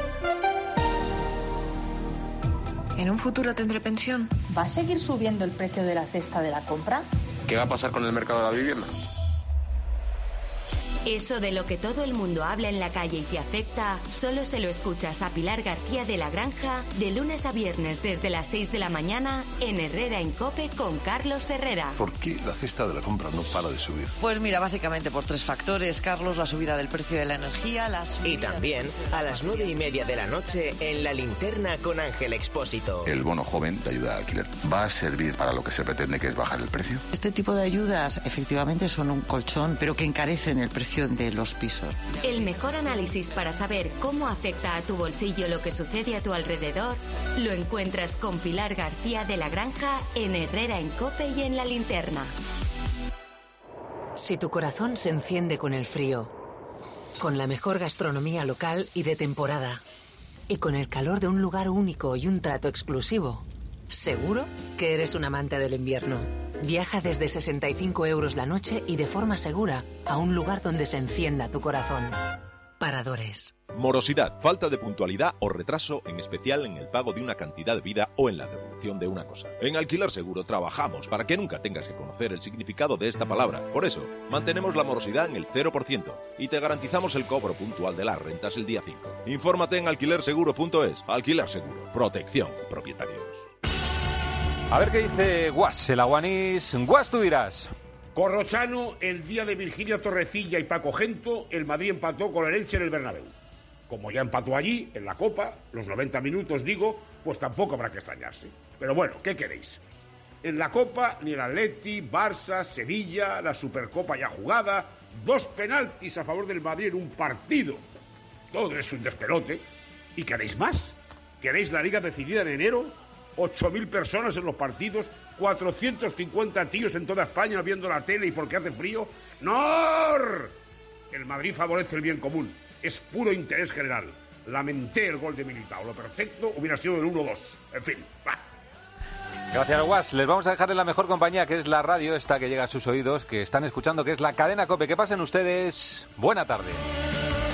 Speaker 11: ¿En un futuro tendré pensión? ¿Va a seguir subiendo el precio de la cesta de la compra?
Speaker 26: ¿Qué va a pasar con el mercado de la vivienda?
Speaker 1: Eso de lo que todo el mundo habla en la calle y te afecta, solo se lo escuchas a Pilar García de la Granja de lunes a viernes desde las seis de la mañana en Herrera en COPE con Carlos Herrera.
Speaker 6: ¿Por qué la cesta de la compra no para de subir?
Speaker 12: Pues mira, básicamente por tres factores, Carlos: la subida del precio de la energía, la subida...
Speaker 27: Y también a las nueve y media de la noche en La Linterna con Ángel Expósito.
Speaker 13: El bono joven de ayuda al alquiler va a servir para lo que se pretende, que es bajar el precio.
Speaker 12: Este tipo de ayudas efectivamente son un colchón, pero que encarecen el precio de los pisos.
Speaker 1: El mejor análisis para saber cómo afecta a tu bolsillo lo que sucede a tu alrededor lo encuentras con Pilar García de la Granja en Herrera en COPE y en La Linterna.
Speaker 15: Si tu corazón se enciende con el frío, con la mejor gastronomía local y de temporada, y con el calor de un lugar único y un trato exclusivo, seguro que eres un amante del invierno. Viaja desde sesenta y cinco euros la noche y de forma segura a un lugar donde se encienda tu corazón. Paradores.
Speaker 16: Morosidad, falta de puntualidad o retraso, en especial en el pago de una cantidad de vida o en la devolución de una cosa. En Alquiler Seguro trabajamos para que nunca tengas que conocer el significado de esta palabra. Por eso, mantenemos la morosidad en el cero por ciento y te garantizamos el cobro puntual de las rentas el día cinco. Infórmate en alquiler seguro punto es. Alquiler Seguro. Protección a propietarios.
Speaker 4: A ver qué dice Guas, el aguanís. Guas, tú dirás.
Speaker 17: Corrochano, el día de Virginia Torrecilla y Paco Gento, el Madrid empató con el Elche en el Bernabéu. Como ya empató allí, en la Copa, los noventa minutos digo, pues tampoco habrá que extrañarse. Pero bueno, ¿qué queréis? En la Copa, ni el Atleti, Barça, Sevilla, la Supercopa ya jugada, dos penaltis a favor del Madrid en un partido. Todo es un despelote. ¿Y queréis más? ¿Queréis la Liga decidida en enero? ocho mil personas en los partidos, cuatrocientos cincuenta tíos en toda España viendo la tele y porque hace frío. ¡No! El Madrid favorece el bien común. Es puro interés general. Lamenté el gol de Militao. Lo perfecto hubiera sido el uno dos. En fin, va.
Speaker 4: Gracias, Guas. Les vamos a dejar en la mejor compañía, que es la radio esta que llega a sus oídos, que están escuchando, que es la cadena COPE. Que pasen ustedes. Buena tarde.